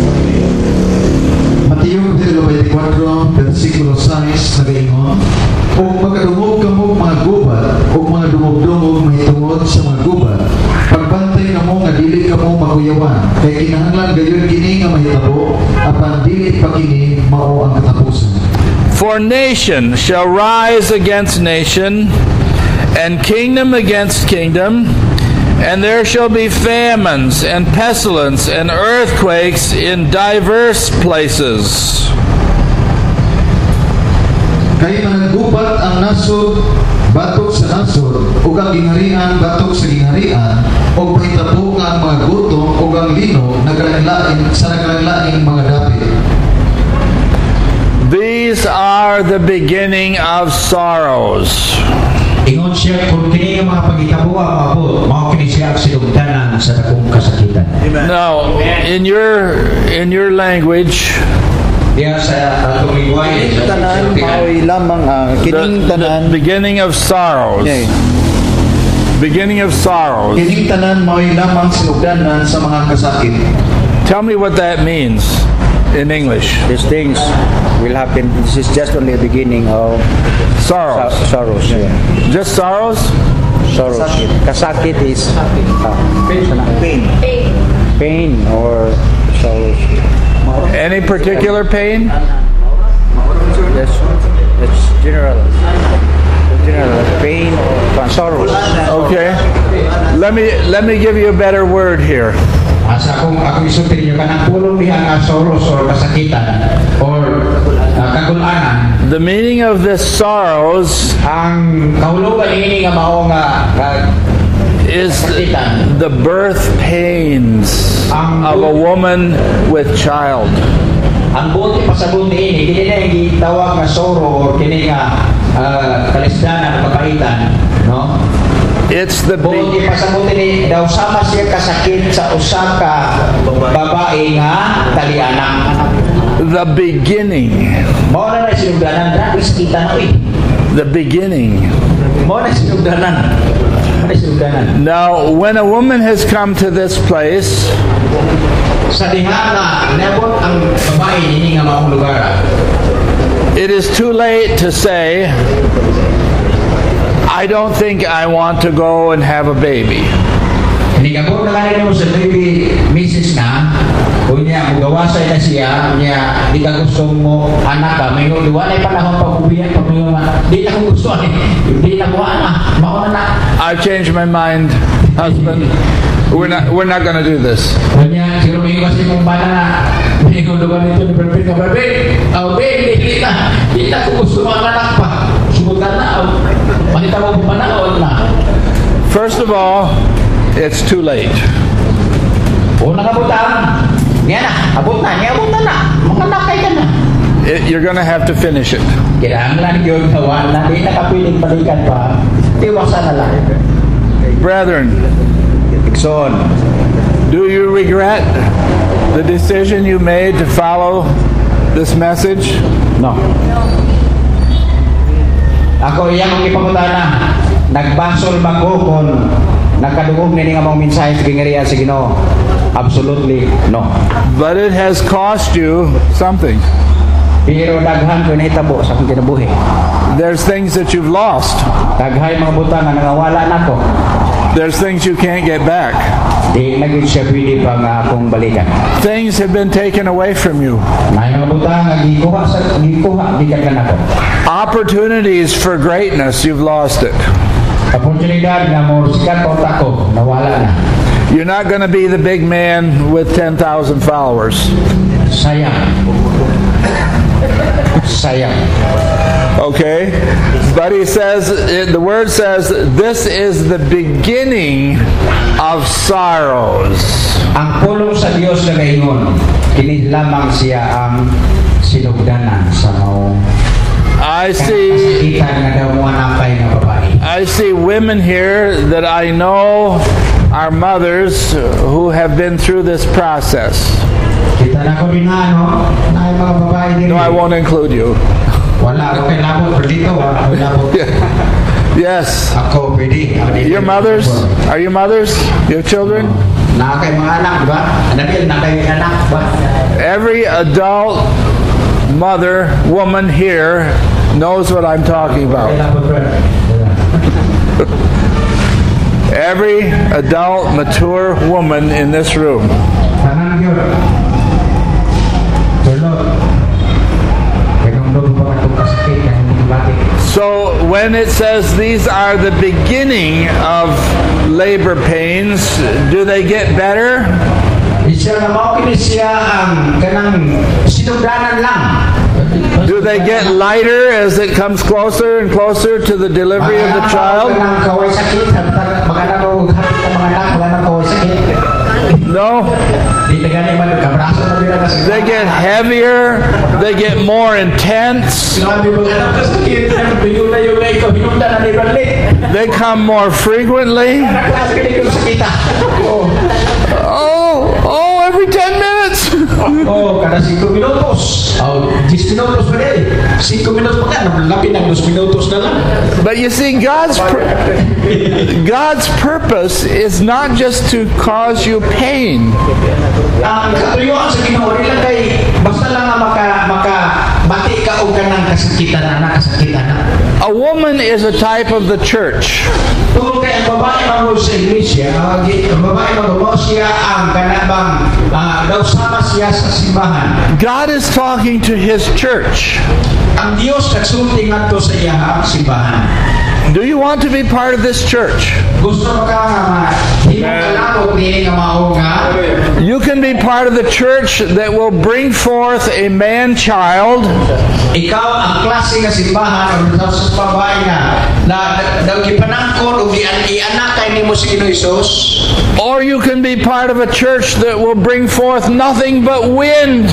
Mateo kapitulo 24, versikulo 6, nagaingon, kung magkadungog kamo mga gubat, o mga dumog-dumog mahitungod sa mga gubat, pagbantay na mo nga dili ka mo maguyawan, kay kinahanglan gayon kini nga mahitabo, apan dili pa kini mao ang katapusan. For nation nation shall rise against nation, and kingdom against kingdom, and there shall be famines and pestilence and earthquakes in diverse places. Kay managgupat ang nasod batok sa nasod, ug ang gingharian batok sa gingharian, ug mahitabo nga ang mga gutom ug ang lino nagkalanglaing sa nagkalanglaing mga dapit. These are the beginning of sorrows. Ingon siya kung kini yung mga pagitabuha maabot, mao kini siya ang sinugdanan sa dakong kasakitan. Now, in your language, Diya sa atong lingwahe, Kining tanan mao'y lamang kining the tanan beginning of sorrows. yeah. Beginning of sorrows. Kining tanan mao'y lamang sinugdanan sa mga kasakit. Tell me what that means in English. These things will happen. This is just only the beginning of Sorrows. sorrows. Yeah. Just sorrows? Sorrows. Kasakit is pain or sorrows. Any particular pain? Yes, it's general. General pain or sorrows. Okay. Let me give you a better word here. Asa akong isulti niyo kanang pulong diha nga sorrows or kasakitan or kagulanan. The meaning of this sorrows Ang kahulugan ini nga mao nga is kasakitan. the birth pains of a woman with child. Ang buti pasabot ini kini na yung gitawag nga sorrow or kini nga kalisdanan o kapaitan, no? It's the Buti pasabot ini daw sama siya kasakit sa usa ka babae nga talianak. the beginning. Mao na sinugdanan ra kita na The beginning. Mao na sinugdanan. Mao na sinugdanan. Now, when a woman has come to this place, Sa diha nga nebot ang babae ini nga maong lugar. it is too late to say, I don't think I want to go and have a baby. Nigabot na lang mo sa baby misis na unya mugawasay na siya unya di ka gusto mo anak ka may luwa na panahon pa kubiyan pa di na ko gusto di na ko ana mao na I've changed my mind, husband. We're not going to do this. unya siguro may kasi mong bana na may luwa nito ni perfect ka baby di na ko gusto mo anak pa subukan na makita mo pa na na First of all, it's too late. una ka butan niya na abot na mga nakay ka na You're going to have to finish it. kailangan yun gawa na di nakapiling balikan pa tiwasan na lang Brethren, Ikson. do you regret the decision you made to follow this message? No. ako iyang ipangutana nagbasol ba ko kung nagkadugog nini nga mga mensahe sa gingariya sa Ginoo absolutely no But it has cost you something. pero daghan ko nahitabo sa akong kinabuhi There's things that you've lost. daghay mga butang nga nangawala na ko There's things you can't get back. di naging siya pwede pa nga akong balikan Things have been taken away from you. may mga butang nga gikuha di ka na ko Opportunities for greatness, you've lost it. oportunidad nga mo sikat o tako nawala na You're not going to be the big man with 10,000 followers. sayang Okay? But he says, the word says, this is the beginning of sorrows. ang pulong sa Dios na gayon kini lamang siya ang sinugdanan sa mao I see kasakitan nga daw mo nakay nga babae I see women here that I know are mothers who have been through this process. kita na ko din no na mga babae din No, I won't include you. wala ako kay labot pero dito wala ako labot Yes. ako pwede Your mothers? Are you mothers? You have children? na kay mga anak di ba anabil na kay anak ba Every adult mother, woman here knows what I'm talking kay about. labot brother Every adult, mature woman in this room. tanan gyud tulog kay kung doon pa ka kasakit So when it says these are the beginning of labor pains, do they get better? Siya nga mao kini siya ang kanang sinugdanan lang. Do they get lighter as it comes closer and closer to the delivery of the child? Kanang kaway sakit, magana ko hapit ang mga anak, magana kaway sakit. No. Di tagani man kabraso na bila kasi. They get heavier, they get more intense, Sinabi mo anak ka sakit, binula yung ngay ko, hinunda na ni balik. they come more frequently. Naklas kini ko sakita. Every 10 minutes. Kada 5 minutos. 10 minutos pa rin. 5 minutos pa ka, lapit ng 2 minutos na lang. But you see, God's purpose is not just to cause you pain. Ang katuyuan sa Ginoo lang kay basta lang nga makabati ka og kanang kasakitan na. A woman is a type of the church. Tungkol kay ang babae man sa iglesia, ang babae man siya ang kanabang daw sama siya sa simbahan. God is talking to His church. Ang Dios nagsulti ngadto sa iyang simbahan. Do you want to be part of this church? Gusto mo ka nga himong dili nga mao nga You can be part of the church that will bring forth a man-child. ikaw ang klase nga simbahan o sa babae na daw gipanangkon o ianakay nimo si Ginoong Hesus. Or you can be part of a church that will bring forth nothing but wind.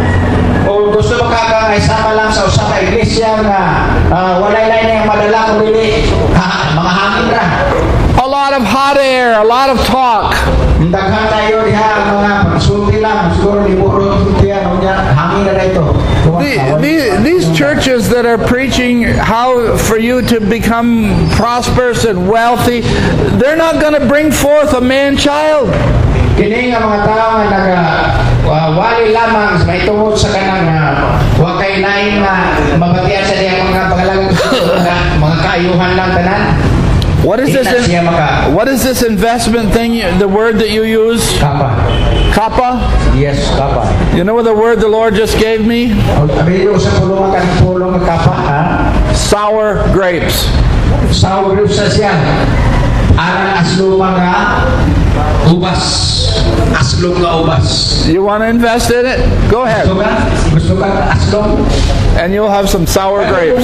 O gusto mo ka isama lang sa usa ka iglesia nga walay lain nga madala kung dili mga hangin ra. A lot of hot air, a lot of talk. Daghan tayo diha mga pagsulti lang siguro libro sultian unya hangin ra ito. These churches that are preaching how for you to become prosperous and wealthy, they're not going to bring forth a man-child. Kini nga mga tao nga wali lamang may tungod sa kanang wa kay lain nga mabatian sa diya mga pangalang mga kaayuhan lang tanan. What is this investment thing, the word that you use? Kapa. Kappa? Yes, kapa. You know what the word the Lord just gave me? Abilo sa pulong kan pulong kapa ha. Sour grapes. Sour grapes sa siya. Aran aslo mga ubas. Aslo nga ubas. You want to invest in it? Go ahead. Gusto ka aslo? And you'll have some sour grapes.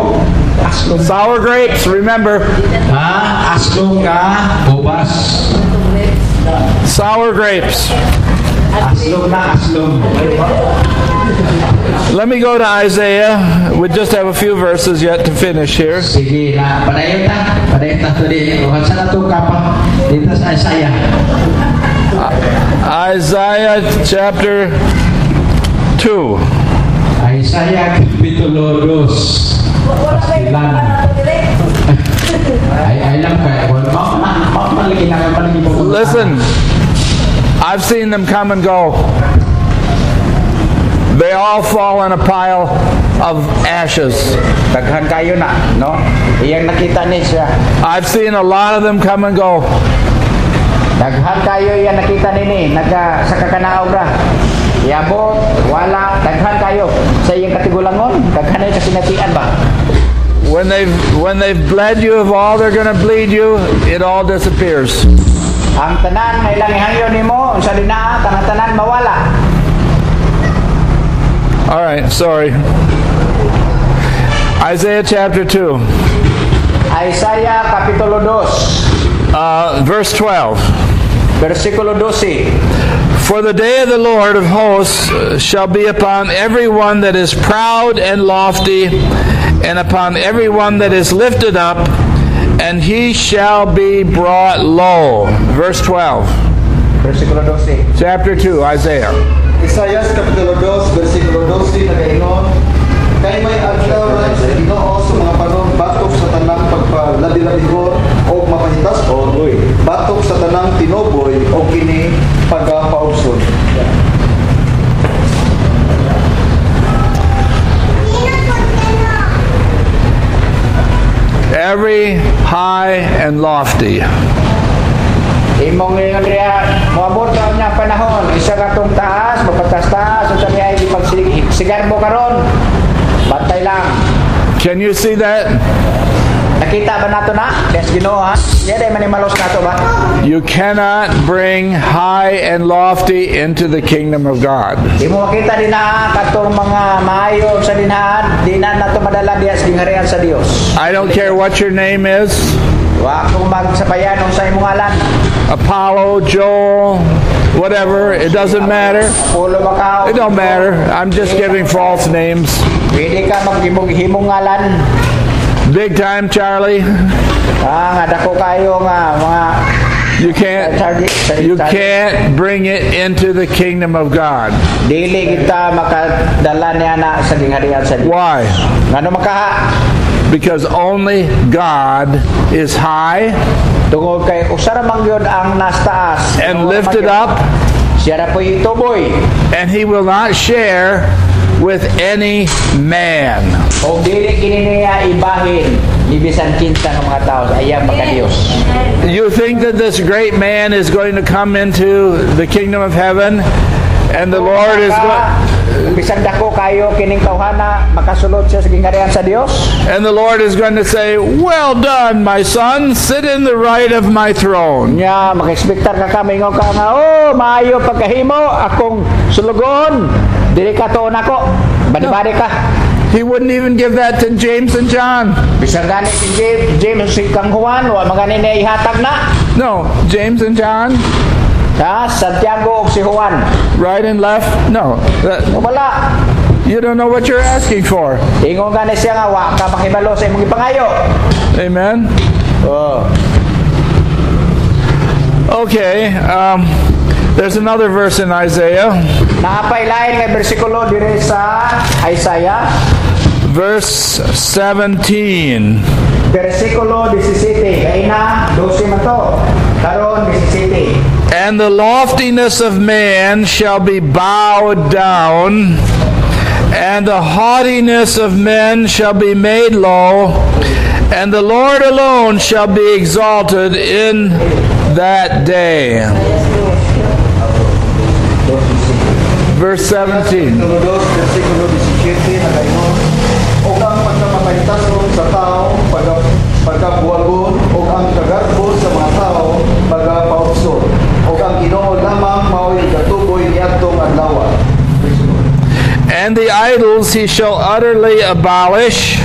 Sour grapes, remember. Aslo nga ubas. Sour grapes. Aslo na aslo. Let me go to Isaiah. We just have a few verses yet to finish here. Sige na, padayon ta tadi. Sa nato kapa dito sa Isaiah. Isaiah chapter 2. Isaiah kapitulo 2. Listen, I've seen them come and go. They all fall in a pile of ashes. Daghan kayo na, no? Iyang nakita ni siya. I've seen a lot of them come and go. Daghan kayo iyang nakita nini, sa kakanaog ra. Yabot, wala, daghan kayo. Sa iyang katigulangon, daghan ay kasinatian ba? When they've bled you of all they're going to bleed you, it all disappears. Ang tanan na ilang ihangyo nimo, sa dinaa, tanan mawala. All right, sorry. Isaiah chapter 2. Isaiah kapitulo 2. Verse 12. Versikulo 12. For the day of the Lord of hosts shall be upon everyone that is proud and lofty, and upon everyone that is lifted up, and he shall be brought low. Verse 12. Versikulo 12. Chapter 2, Isaiah. Isaias Kapitulo 2, versikulo 12 nagaingon, kay may adlaw ra sa Ginoo sa mga panon batok sa tanang pagpalabi-labihon o mapahitas o batok sa tanang tinuboy o kini pagapaubson. Every high and lofty. Imong ingon riya, moabot sa unya panahon, isa katong taas, mapatas-taas, sa niya ipagsigarbo karon. Bantay lang. Can you see that? Nakita ba nato na? Yes, Ginoo ha? Diya manimalos nato ba? You cannot bring high and lofty into the kingdom of God. Di mo makita din na katong mga maayo sa dinhaan, di na nato madala diya sa gingharian sa Dios. I don't care what your name is. Wa akong magsabayan sa imong ngalan. Apollo, Joel, whatever. It doesn't matter. Apollo ba ka? It don't matter. I'm just giving false names. Pwede ka maghimong ngalan. Big time Charlie. Nga dako kayo nga mga You can't bring it into the kingdom of God. Dili kita makadala niya na sa gingharian sa Dios. Why? Ngano makaha? Because only God is high Tungod kay usara man gyud ang nastaas and lifted up, siya ra po'y tuboy. and He will not share with any man. O dili kini niya ibahin ni bisan kinsa ng mga tao sa iyang pagka-Dios. You think that this great man is going to come into the kingdom of heaven, and the Lord is going, Bisan dako kayo kining tawhana makasulod siya sa gingharian sa Dios. and the Lord is going to say, "Well done, my son. Sit in the right of my throne." Nya maka-expectar ka mingon ka nga, maayo pagkahimo akong sulugon. Dili ka tuon ako. Badi-badi ka. He wouldn't even give that to James and John. Bisan gani si James si Kang Juan wa magani na ihatag na. No, James and John, Santiago ug si Juan. right and left. No, Wala. you don't know what you're asking for. Ingon gani siya nga wa ka makibalo sa imong ipangayo. Amen. Oh. Okay. There's another verse in Isaiah, Naapay lain nga bersikulo dire sa Isaiah, verse 17. bersikulo 17. Kaina 12 man to. Karon 17. And the loftiness of man shall be bowed down, and the haughtiness of men shall be made low, and the Lord alone shall be exalted in that day. Verse 17. Kapitulo 2, versikulo 17 na kayon. O ang pagkamapaytason sa tao, pagkabuwagon, o ang kagarbo sa mga tao, pagkapausod. O ang Ginoo lamang mao'y katuboy niadtong adlaw. And the idols he shall utterly abolish.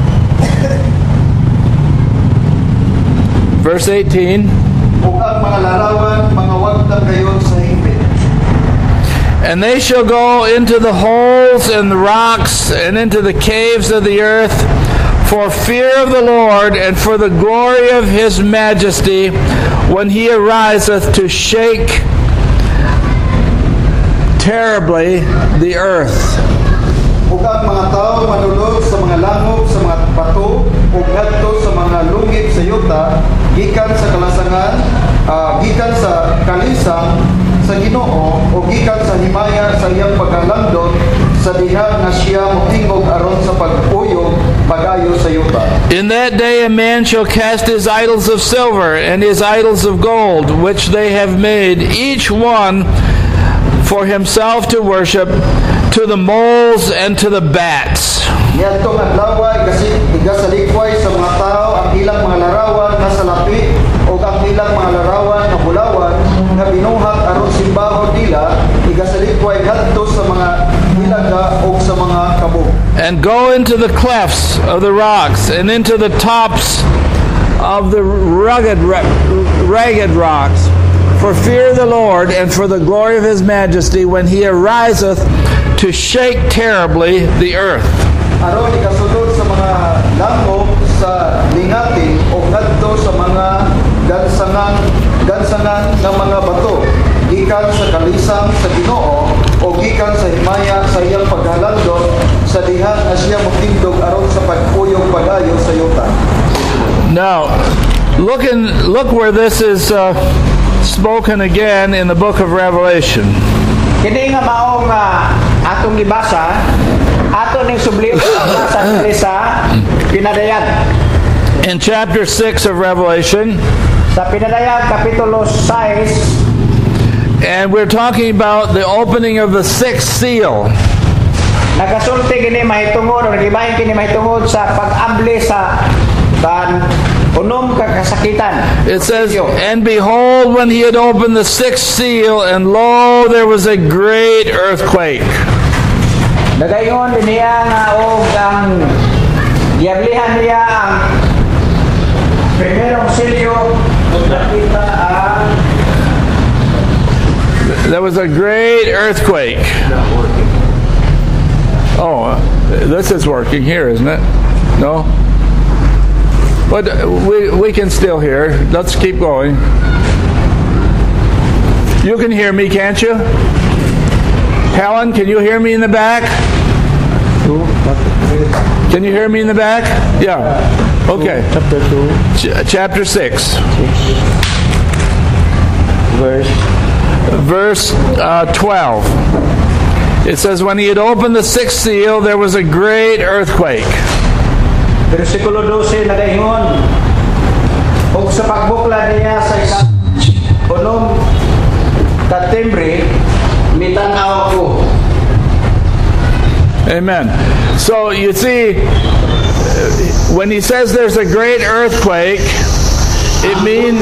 Verse 18. O ang mga larawan, mga wagtang kayon sa hingpit. And they shall go into the holes in the rocks and into the caves of the earth for fear of the Lord and for the glory of His majesty when He ariseth to shake terribly the earth. Ug ang mga tao manulod sa mga langop, sa mga bato, ug ngadto sa mga lungit sa yuta, gikan sa kalasangan, gikan sa kalisang sa Ginoo, o gikan sa himaya sa iyang pagkalandot, sa diha nga siya motingog aron sa pag-uyog pag-ayo sa yuta. In that day a man shall cast his idols of silver and his idols of gold, which they have made, each one for himself to worship, to the moles and to the bats. Niadtong adlaw igasalikuay sa mga tao ang ilang mga larawan nga sa lapi o ang ilang mga larawan nga bulawan nga binuhat aron simbahon nila, igasalikuay ngadto sa mga hilaga o sa mga kabog. And go into the clefts of the rocks and into the tops of the ragged rocks, for fear of the Lord and for the glory of His majesty when He ariseth to shake terribly the earth. Aron ikasulod sa mga langop sa lingating o ngadto sa mga gansangan ng mga bato, gikan sa kalisang sa Ginoo o gikan sa himaya sa iyang paghalandot, sa diha nga siya motindog aron sa pag-uyog pag-ayo sa yuta. Now, look where this is spoken again in the book of Revelation. Kini nga mao nga atong gibasa, ato ning subliyo sa pinadayag. In chapter 6 of Revelation, Sa pinadayag kapitulo 6, and we're talking about the opening of the sixth seal. nagasulti kini mahitungod o nagibahin kini mahitungod sa pag-abli sa unom kasakitan. It says, "And behold, when he had opened the sixth seal, and lo, there was a great earthquake." Nagayon din niya nga og ang giablihan niya ang primerong silyo ug nakita ang There was a great earthquake. Oh, this is working here, isn't it? No? But we can still hear. Let's keep going. You can hear me, can't you? Helen, can you hear me in the back? Can you hear me in the back? Yeah. Okay. Chapter 6. Verse 12. It says, "When he had opened the sixth seal, there was a great earthquake." Versikulo 12 nagaingon ug sa pagbukla niya sa unom ka timbre mitan-aw ko. Amen. So you see, when he says there's a great earthquake, it means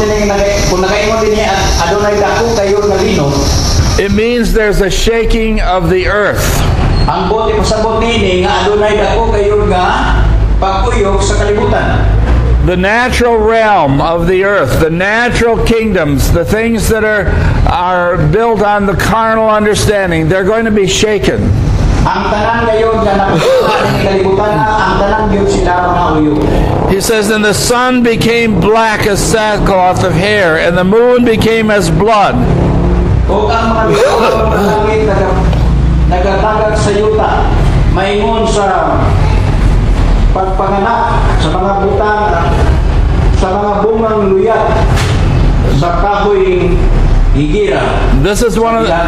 it means there's a shaking of the earth. Ang bote pasabot nini nga adunay dako kayo nga pagkuyog sa kalibutan. The natural realm of the earth, the natural kingdoms, the things that are built on the carnal understanding, they're going to be shaken. Ang tanan gayon nga nakuha ni kalibutan ang tanan gyud sila mga uyog. He says, "And the sun became black as sackcloth of hair, and the moon became as blood." O ang mga bituon ng langit nagatagag sa yuta, maingon sa pagpanganak sa mga butang, sa mga bungang luyat, sa kahoy higira. This is one of the,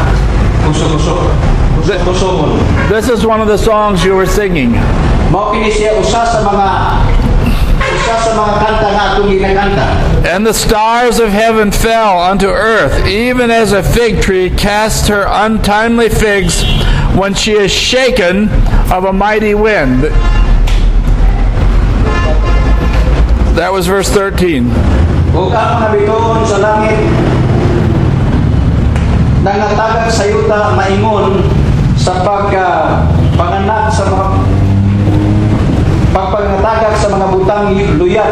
this is one of the songs you were singing. Mao kini siya usa sa mga kanta nga atong ginakanta. "And the stars of heaven fell unto earth, even as a fig tree casts her untimely figs when she is shaken of a mighty wind." That was verse 13. Ug ang mga bituon sa langit nangatagag sa yuta maingon sa pagpanganak sa mga pagpangatagag sa mga butang luyat.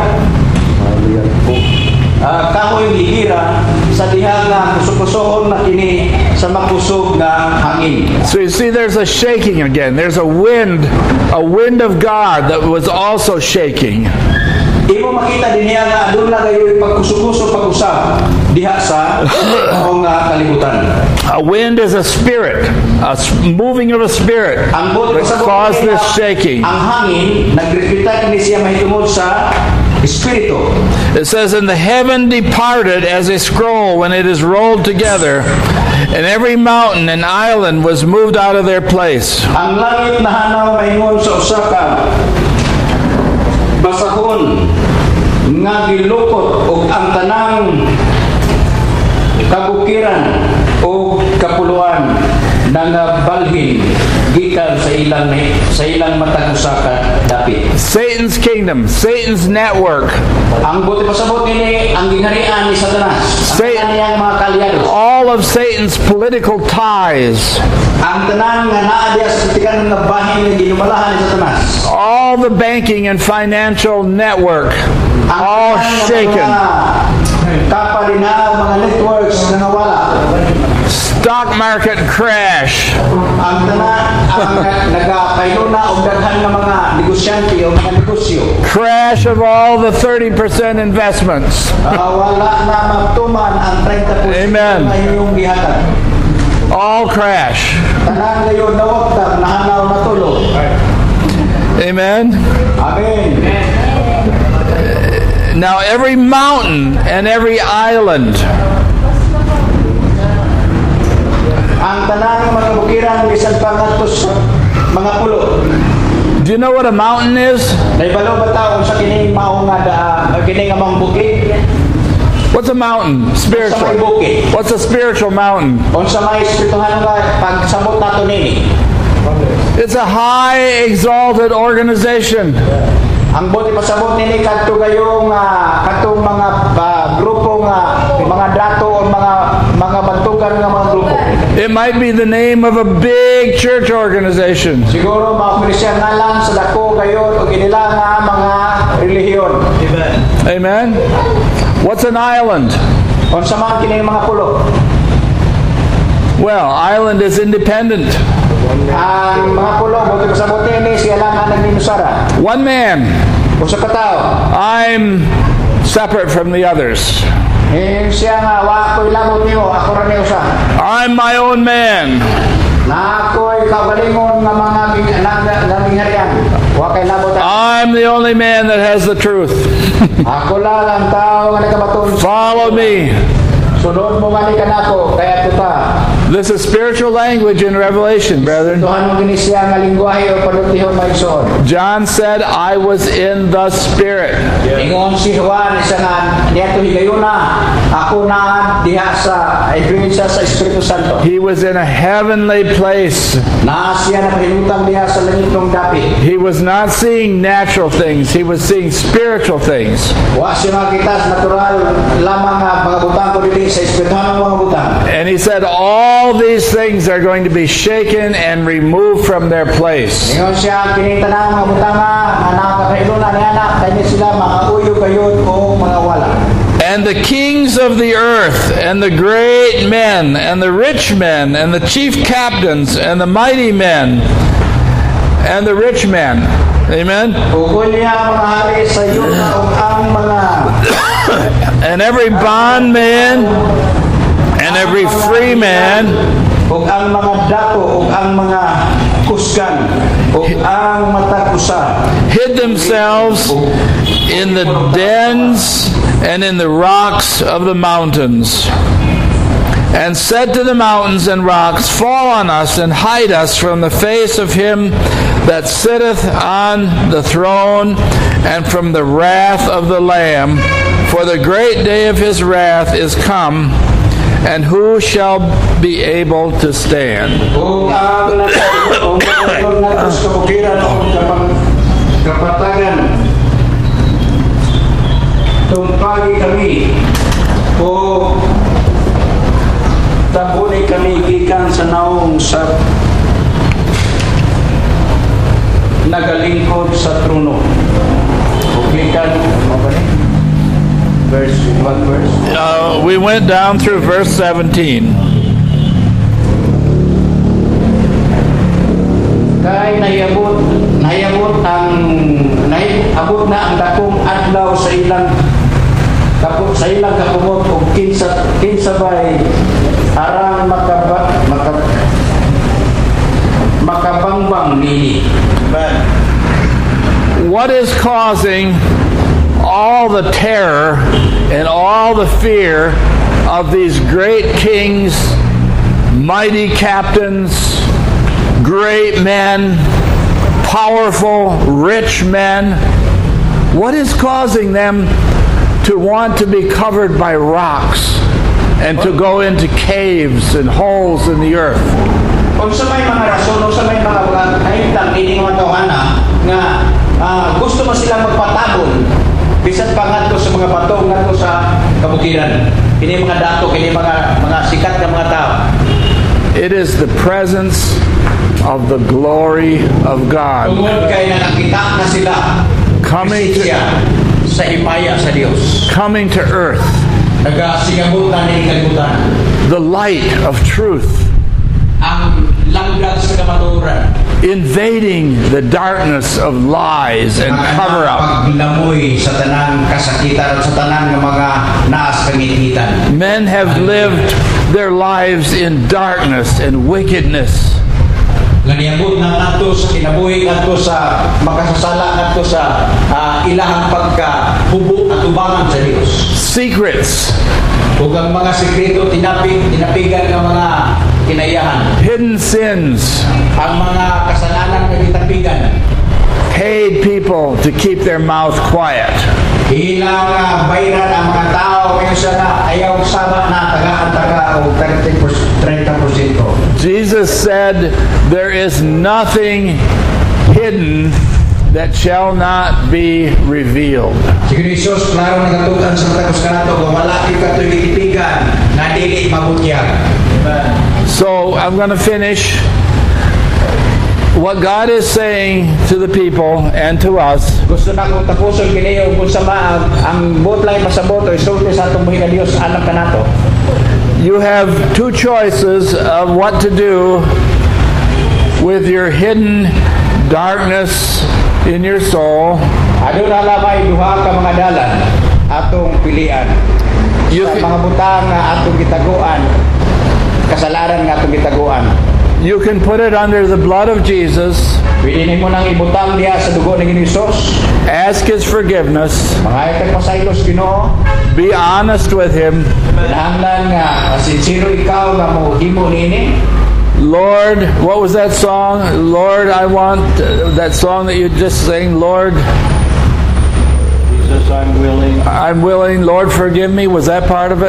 Kahoy higira sa diha nga kusog-kusohon na kini sa makusog nga hangin. So you see there's a shaking again. There's a wind of God that was also shaking. Imo makita din niya nga adun na kayo pagkusog-kusog pag-usab diha sa mga kalibutan. A wind is a spirit, moving of a spirit that caused this shaking. Ang hangin nagrepita kini siya mahitungod sa espiritu. It says, "And the heaven departed as a scroll when it is rolled together, and every mountain and island was moved out of their place." Ang langit nahanaw maingon sa usa ka basahon nga gilukot og ang tanang kabukiran o kapuluan nangabalhin gikan sa ilang matag usa ka dapit. Satan's kingdom, Satan's network, Ang buti pasabot ini ang gingharian ni Satanas. Ang kaniyang mga kalyado. all of Satan's political ties, Ang tanan nga naa diha sa titikan nga bahin nga ginumalahan ni Satanas. all the banking and financial network, all shaken. Kapalina, mga networks na nawala. Stock market crash. Ang tanan, ang nagapayuna o daghan ng mga negosyante o mga negosyo. Crash of all the 30% investments. Wala na magtuman ang 30% Amen. na inyong gihatag. All crash. Tanan ngayon nawagtag, nahanaw na tulo. Amen. Amen. Now every mountain and every island, Ang tanan ng mga bukiran bisan pangatos mga pulo. do you know what a mountain is? Naibalo ba taon sa kining mao nga kining amang bukid? What's a mountain Sa may spiritually? bukid. What's a spiritual mountain? Unsa may espirituhan nga pagsamot nato nini? It's a high, exalted organization. Ang buti pasabot nini kadto gayong katong mga grupo nga mga dato o mga bantugan nga mga grupo. It might be the name of a big church organization. Siguro mga Christian na lang sa dako gayon o ginila nga mga relihiyon. Amen? What's an island? Unsa man kini mga pulo? Well, island is independent. Ang mga pulo buti pasabot nini siya lang ang nagminusara. One man. Usa ka tawo. I'm separate from the others. Siya nga wa ko'y labot nimo, ako ra ni usa. I'm my own man. Na ako'y kaugalingon nga mga nangingharian. Wa kay labot. I'm the only man that has the truth. Ako lang ang tao nga nagabaton. Follow me. Sunod mo man kanako kaya tuta. This is spiritual language in Revelation, brethren. Tuhan mo gini siya nga lingwahe o palutihon maigsoon. John said, I was in the Spirit. Ingon si Juan isa nga niya higayuna ako na diha sa influensya sa Espiritu Santo. He was in a heavenly place. Na siya nakahinutang diha sa langit ng dapit. He was not seeing natural things. He was seeing spiritual things. Wa siya makita sa natural lamang nga mga butang ko dili sa espiritual ng mga butang. And he said, all these things are going to be shaken and removed from their place. Ingon siya kinita na mga butang nga nakakahinuna niya na kanya sila mga uyo kayon o mga wala. And the kings of the earth, and the great men, and the rich men, and the chief captains, and the mighty men, and the rich men. Amen? Ugol niya mga hari sa iyo na ang mga and every bondman, and every free man, ug ang mga dato ug ang mga kusgan ug ang matakusa hid themselves in the dens and in the rocks of the mountains, and said to the mountains and rocks, fall on us and hide us from the face of him that sitteth on the throne and from the wrath of the Lamb, for the great day of his wrath is come, and who shall be able to stand? ug ang natus kabukiran ug kapatagan tumpagi kami o tabuni kami gikan sa naong sa nagalingkod sa trono. Gikan verse what verse? We went down through verse 17. Kay nahiyabot abot na ang dakong adlaw sa ilang kapumot ug kinsa bay arang makabangbang nini. What is causing all the terror and all the fear of these great kings, mighty captains, great men, powerful, rich men? What is causing them to want to be covered by rocks and to go into caves and holes in the earth? Kung sa may mga rason, sa may mga kahintang ini mga tawhana nga gusto mo silang magpatabon bisan pa ngadto sa mga bato ngadto sa kabukiran. Kini mga dato, kini mga sikat nga mga tao. It is the presence of the glory of God Tungod kay nakakita na sila coming to, sa himaya sa Dios. coming to earth, Nagasingabutan ni kagutan. the light of truth, Ang langgam sa kamaturan. invading the darkness of lies and cover-up. Paglamoy sa tanang kasakitan at sa tanang ng mga naas kangitan. Men have lived their lives in darkness and wickedness. Naniabot na nato sa kinabuhi nato sa makasasala nato sa ilahang pagkahubo at ubangan sa Dios. Secrets, Ug ang mga sekreto tinapigan ng mga kinayahan. hidden sins, Ang mga kasalanan na tinapigan. paid people to keep their mouth quiet. ilang bayaran ang mga tao ngayon sa ayaw sama na taga o 30%. Jesus said, "There is nothing hidden that shall not be revealed." Sige ni Jesus, klaro nagatukan sa matagos kanato kung wala ka ito'y gititigan na dili mabutyag. So I'm going to finish. What God is saying to the people and to us, Gusto na kong tapuson kiniyo kung sa maag ang buot lang masabot o isulti sa atong buhay na Dios anak kanato. you have two choices of what to do with your hidden darkness in your soul. Aduna lamay duha ka mga dalan atong pilian. You Sa can- mga butang nga atong gitaguan, kasalanan nga atong gitaguan. You can put it under the blood of Jesus, Pwede nimo nang ibutang diha sa dugo ni Hesus. ask His forgiveness, Mga itag pasaylos Ginoo, be honest with Him. kinahanglan nga sincero ikaw nga mo himo nini. Lord, what was that song? Lord, I want that song that you just sang. Lord, Jesus, I'm willing. I'm willing. Lord, forgive me. Was that part of it?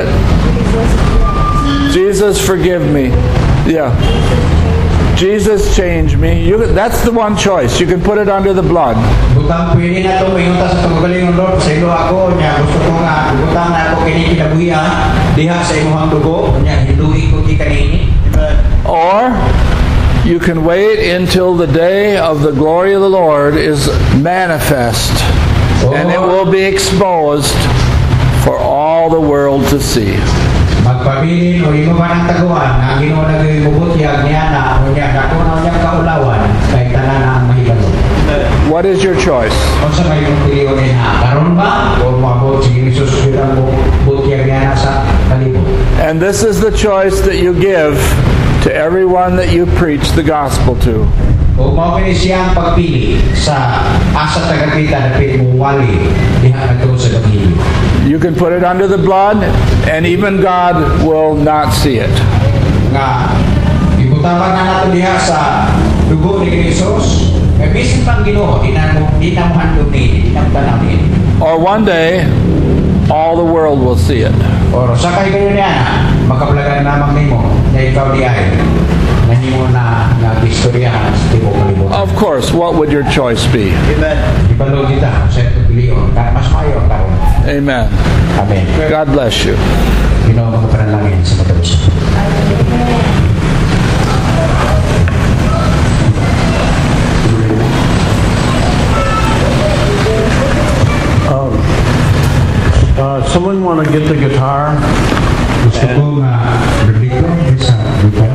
Jesus, forgive me. Yeah. Jesus, change me. That's the one choice. You can put it under the blood. Butang pwede na itong mayunta sa paggaling ng Lord. Sa ilo ako, niya gusto ko nga, butang na ako kini kinabuhian, diha sa imuhang dugo, niya hinduin ko ki kanini. Or you can wait until the day of the glory of the Lord is manifest, and it will be exposed for all the world to see. Magpabilin o imo ba ng taguan, na ang Ginoo nagbubutyag niya na, o niya, dako na niya kaulawan, kay tanan na ang mahigalo. What is your choice? Kung sa may piliyon niya na, karon ba? O mabot si Jesus bilang butyag niya na sa kalibot. And this is the choice that you give to everyone that you preach the gospel to. O mao kini siyang pagpili sa asa tagapita na pinumuwali diha nagtuo sa dagili. You can put it under the blood, and even God will not see it. Nga ibutaban na nato diha sa dugo ni Jesus. Kay bisan pang Ginoo di na mo handog ni, di na mo tanaw ni. Or one day, all the world will see it. Or sakay kayo niya na makaplagan lamang nimo na ikaw di ay nahimo na nagistoryahan sa tibuok kalibutan. Of course, what would your choice be? Ibalo kita sa itong piliyon. Mas mayo ang karon. Amen. Amen. God bless you. Ginoo magpanalangin sa matapos. Someone want to get the guitar? Gusto ko nga berdito sa lupa.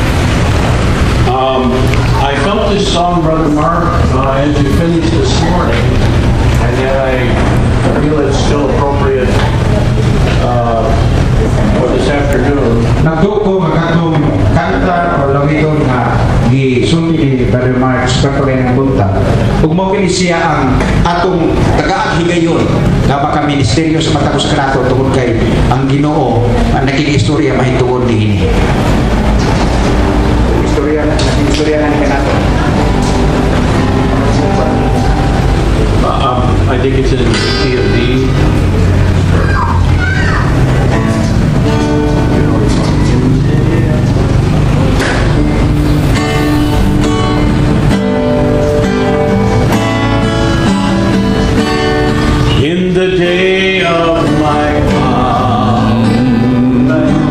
I felt this song, Brother Mark, as you finished this morning, and yet I feel it's still appropriate for this afternoon. Nagtuko magatong kanta o lawiton nga gisulti ni Brother Mark sa pagkakaroon ng bunta. Ug mao kini siya ang atong tagaag higayon nga baka ministeryo sa matapos kanato tungod kay ang Ginoo ang nakikiistorya mahitungod niini. Istorya na kanato. I think it's in the key of D. In the day of my coming,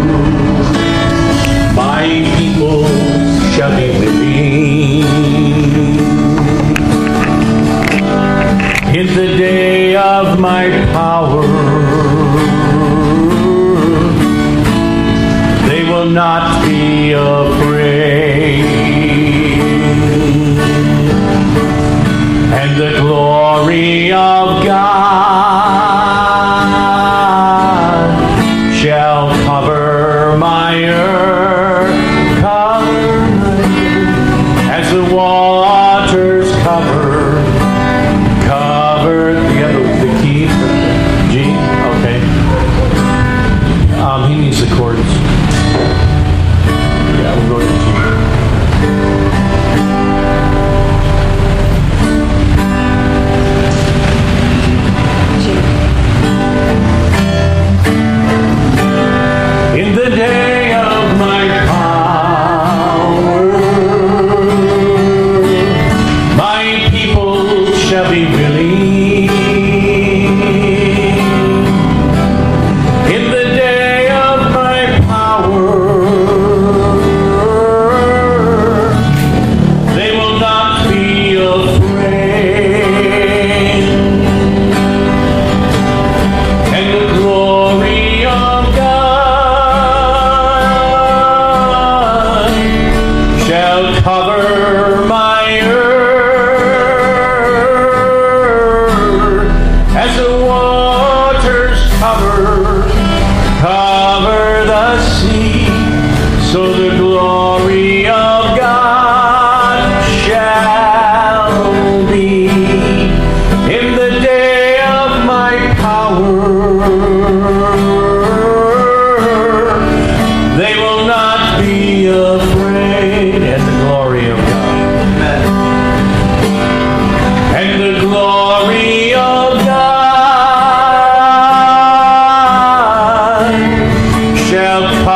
my people shall be redeemed. In the day of my power, they will not be afraid. And the glory of God shall cover my earth, cover my earth, as the waters cover the key. G? Okay. He needs the chords. Yeah, we'll go to G. So the glory of God shall be in the day of my power. They will not be afraid. And the glory of God. And the glory of God shall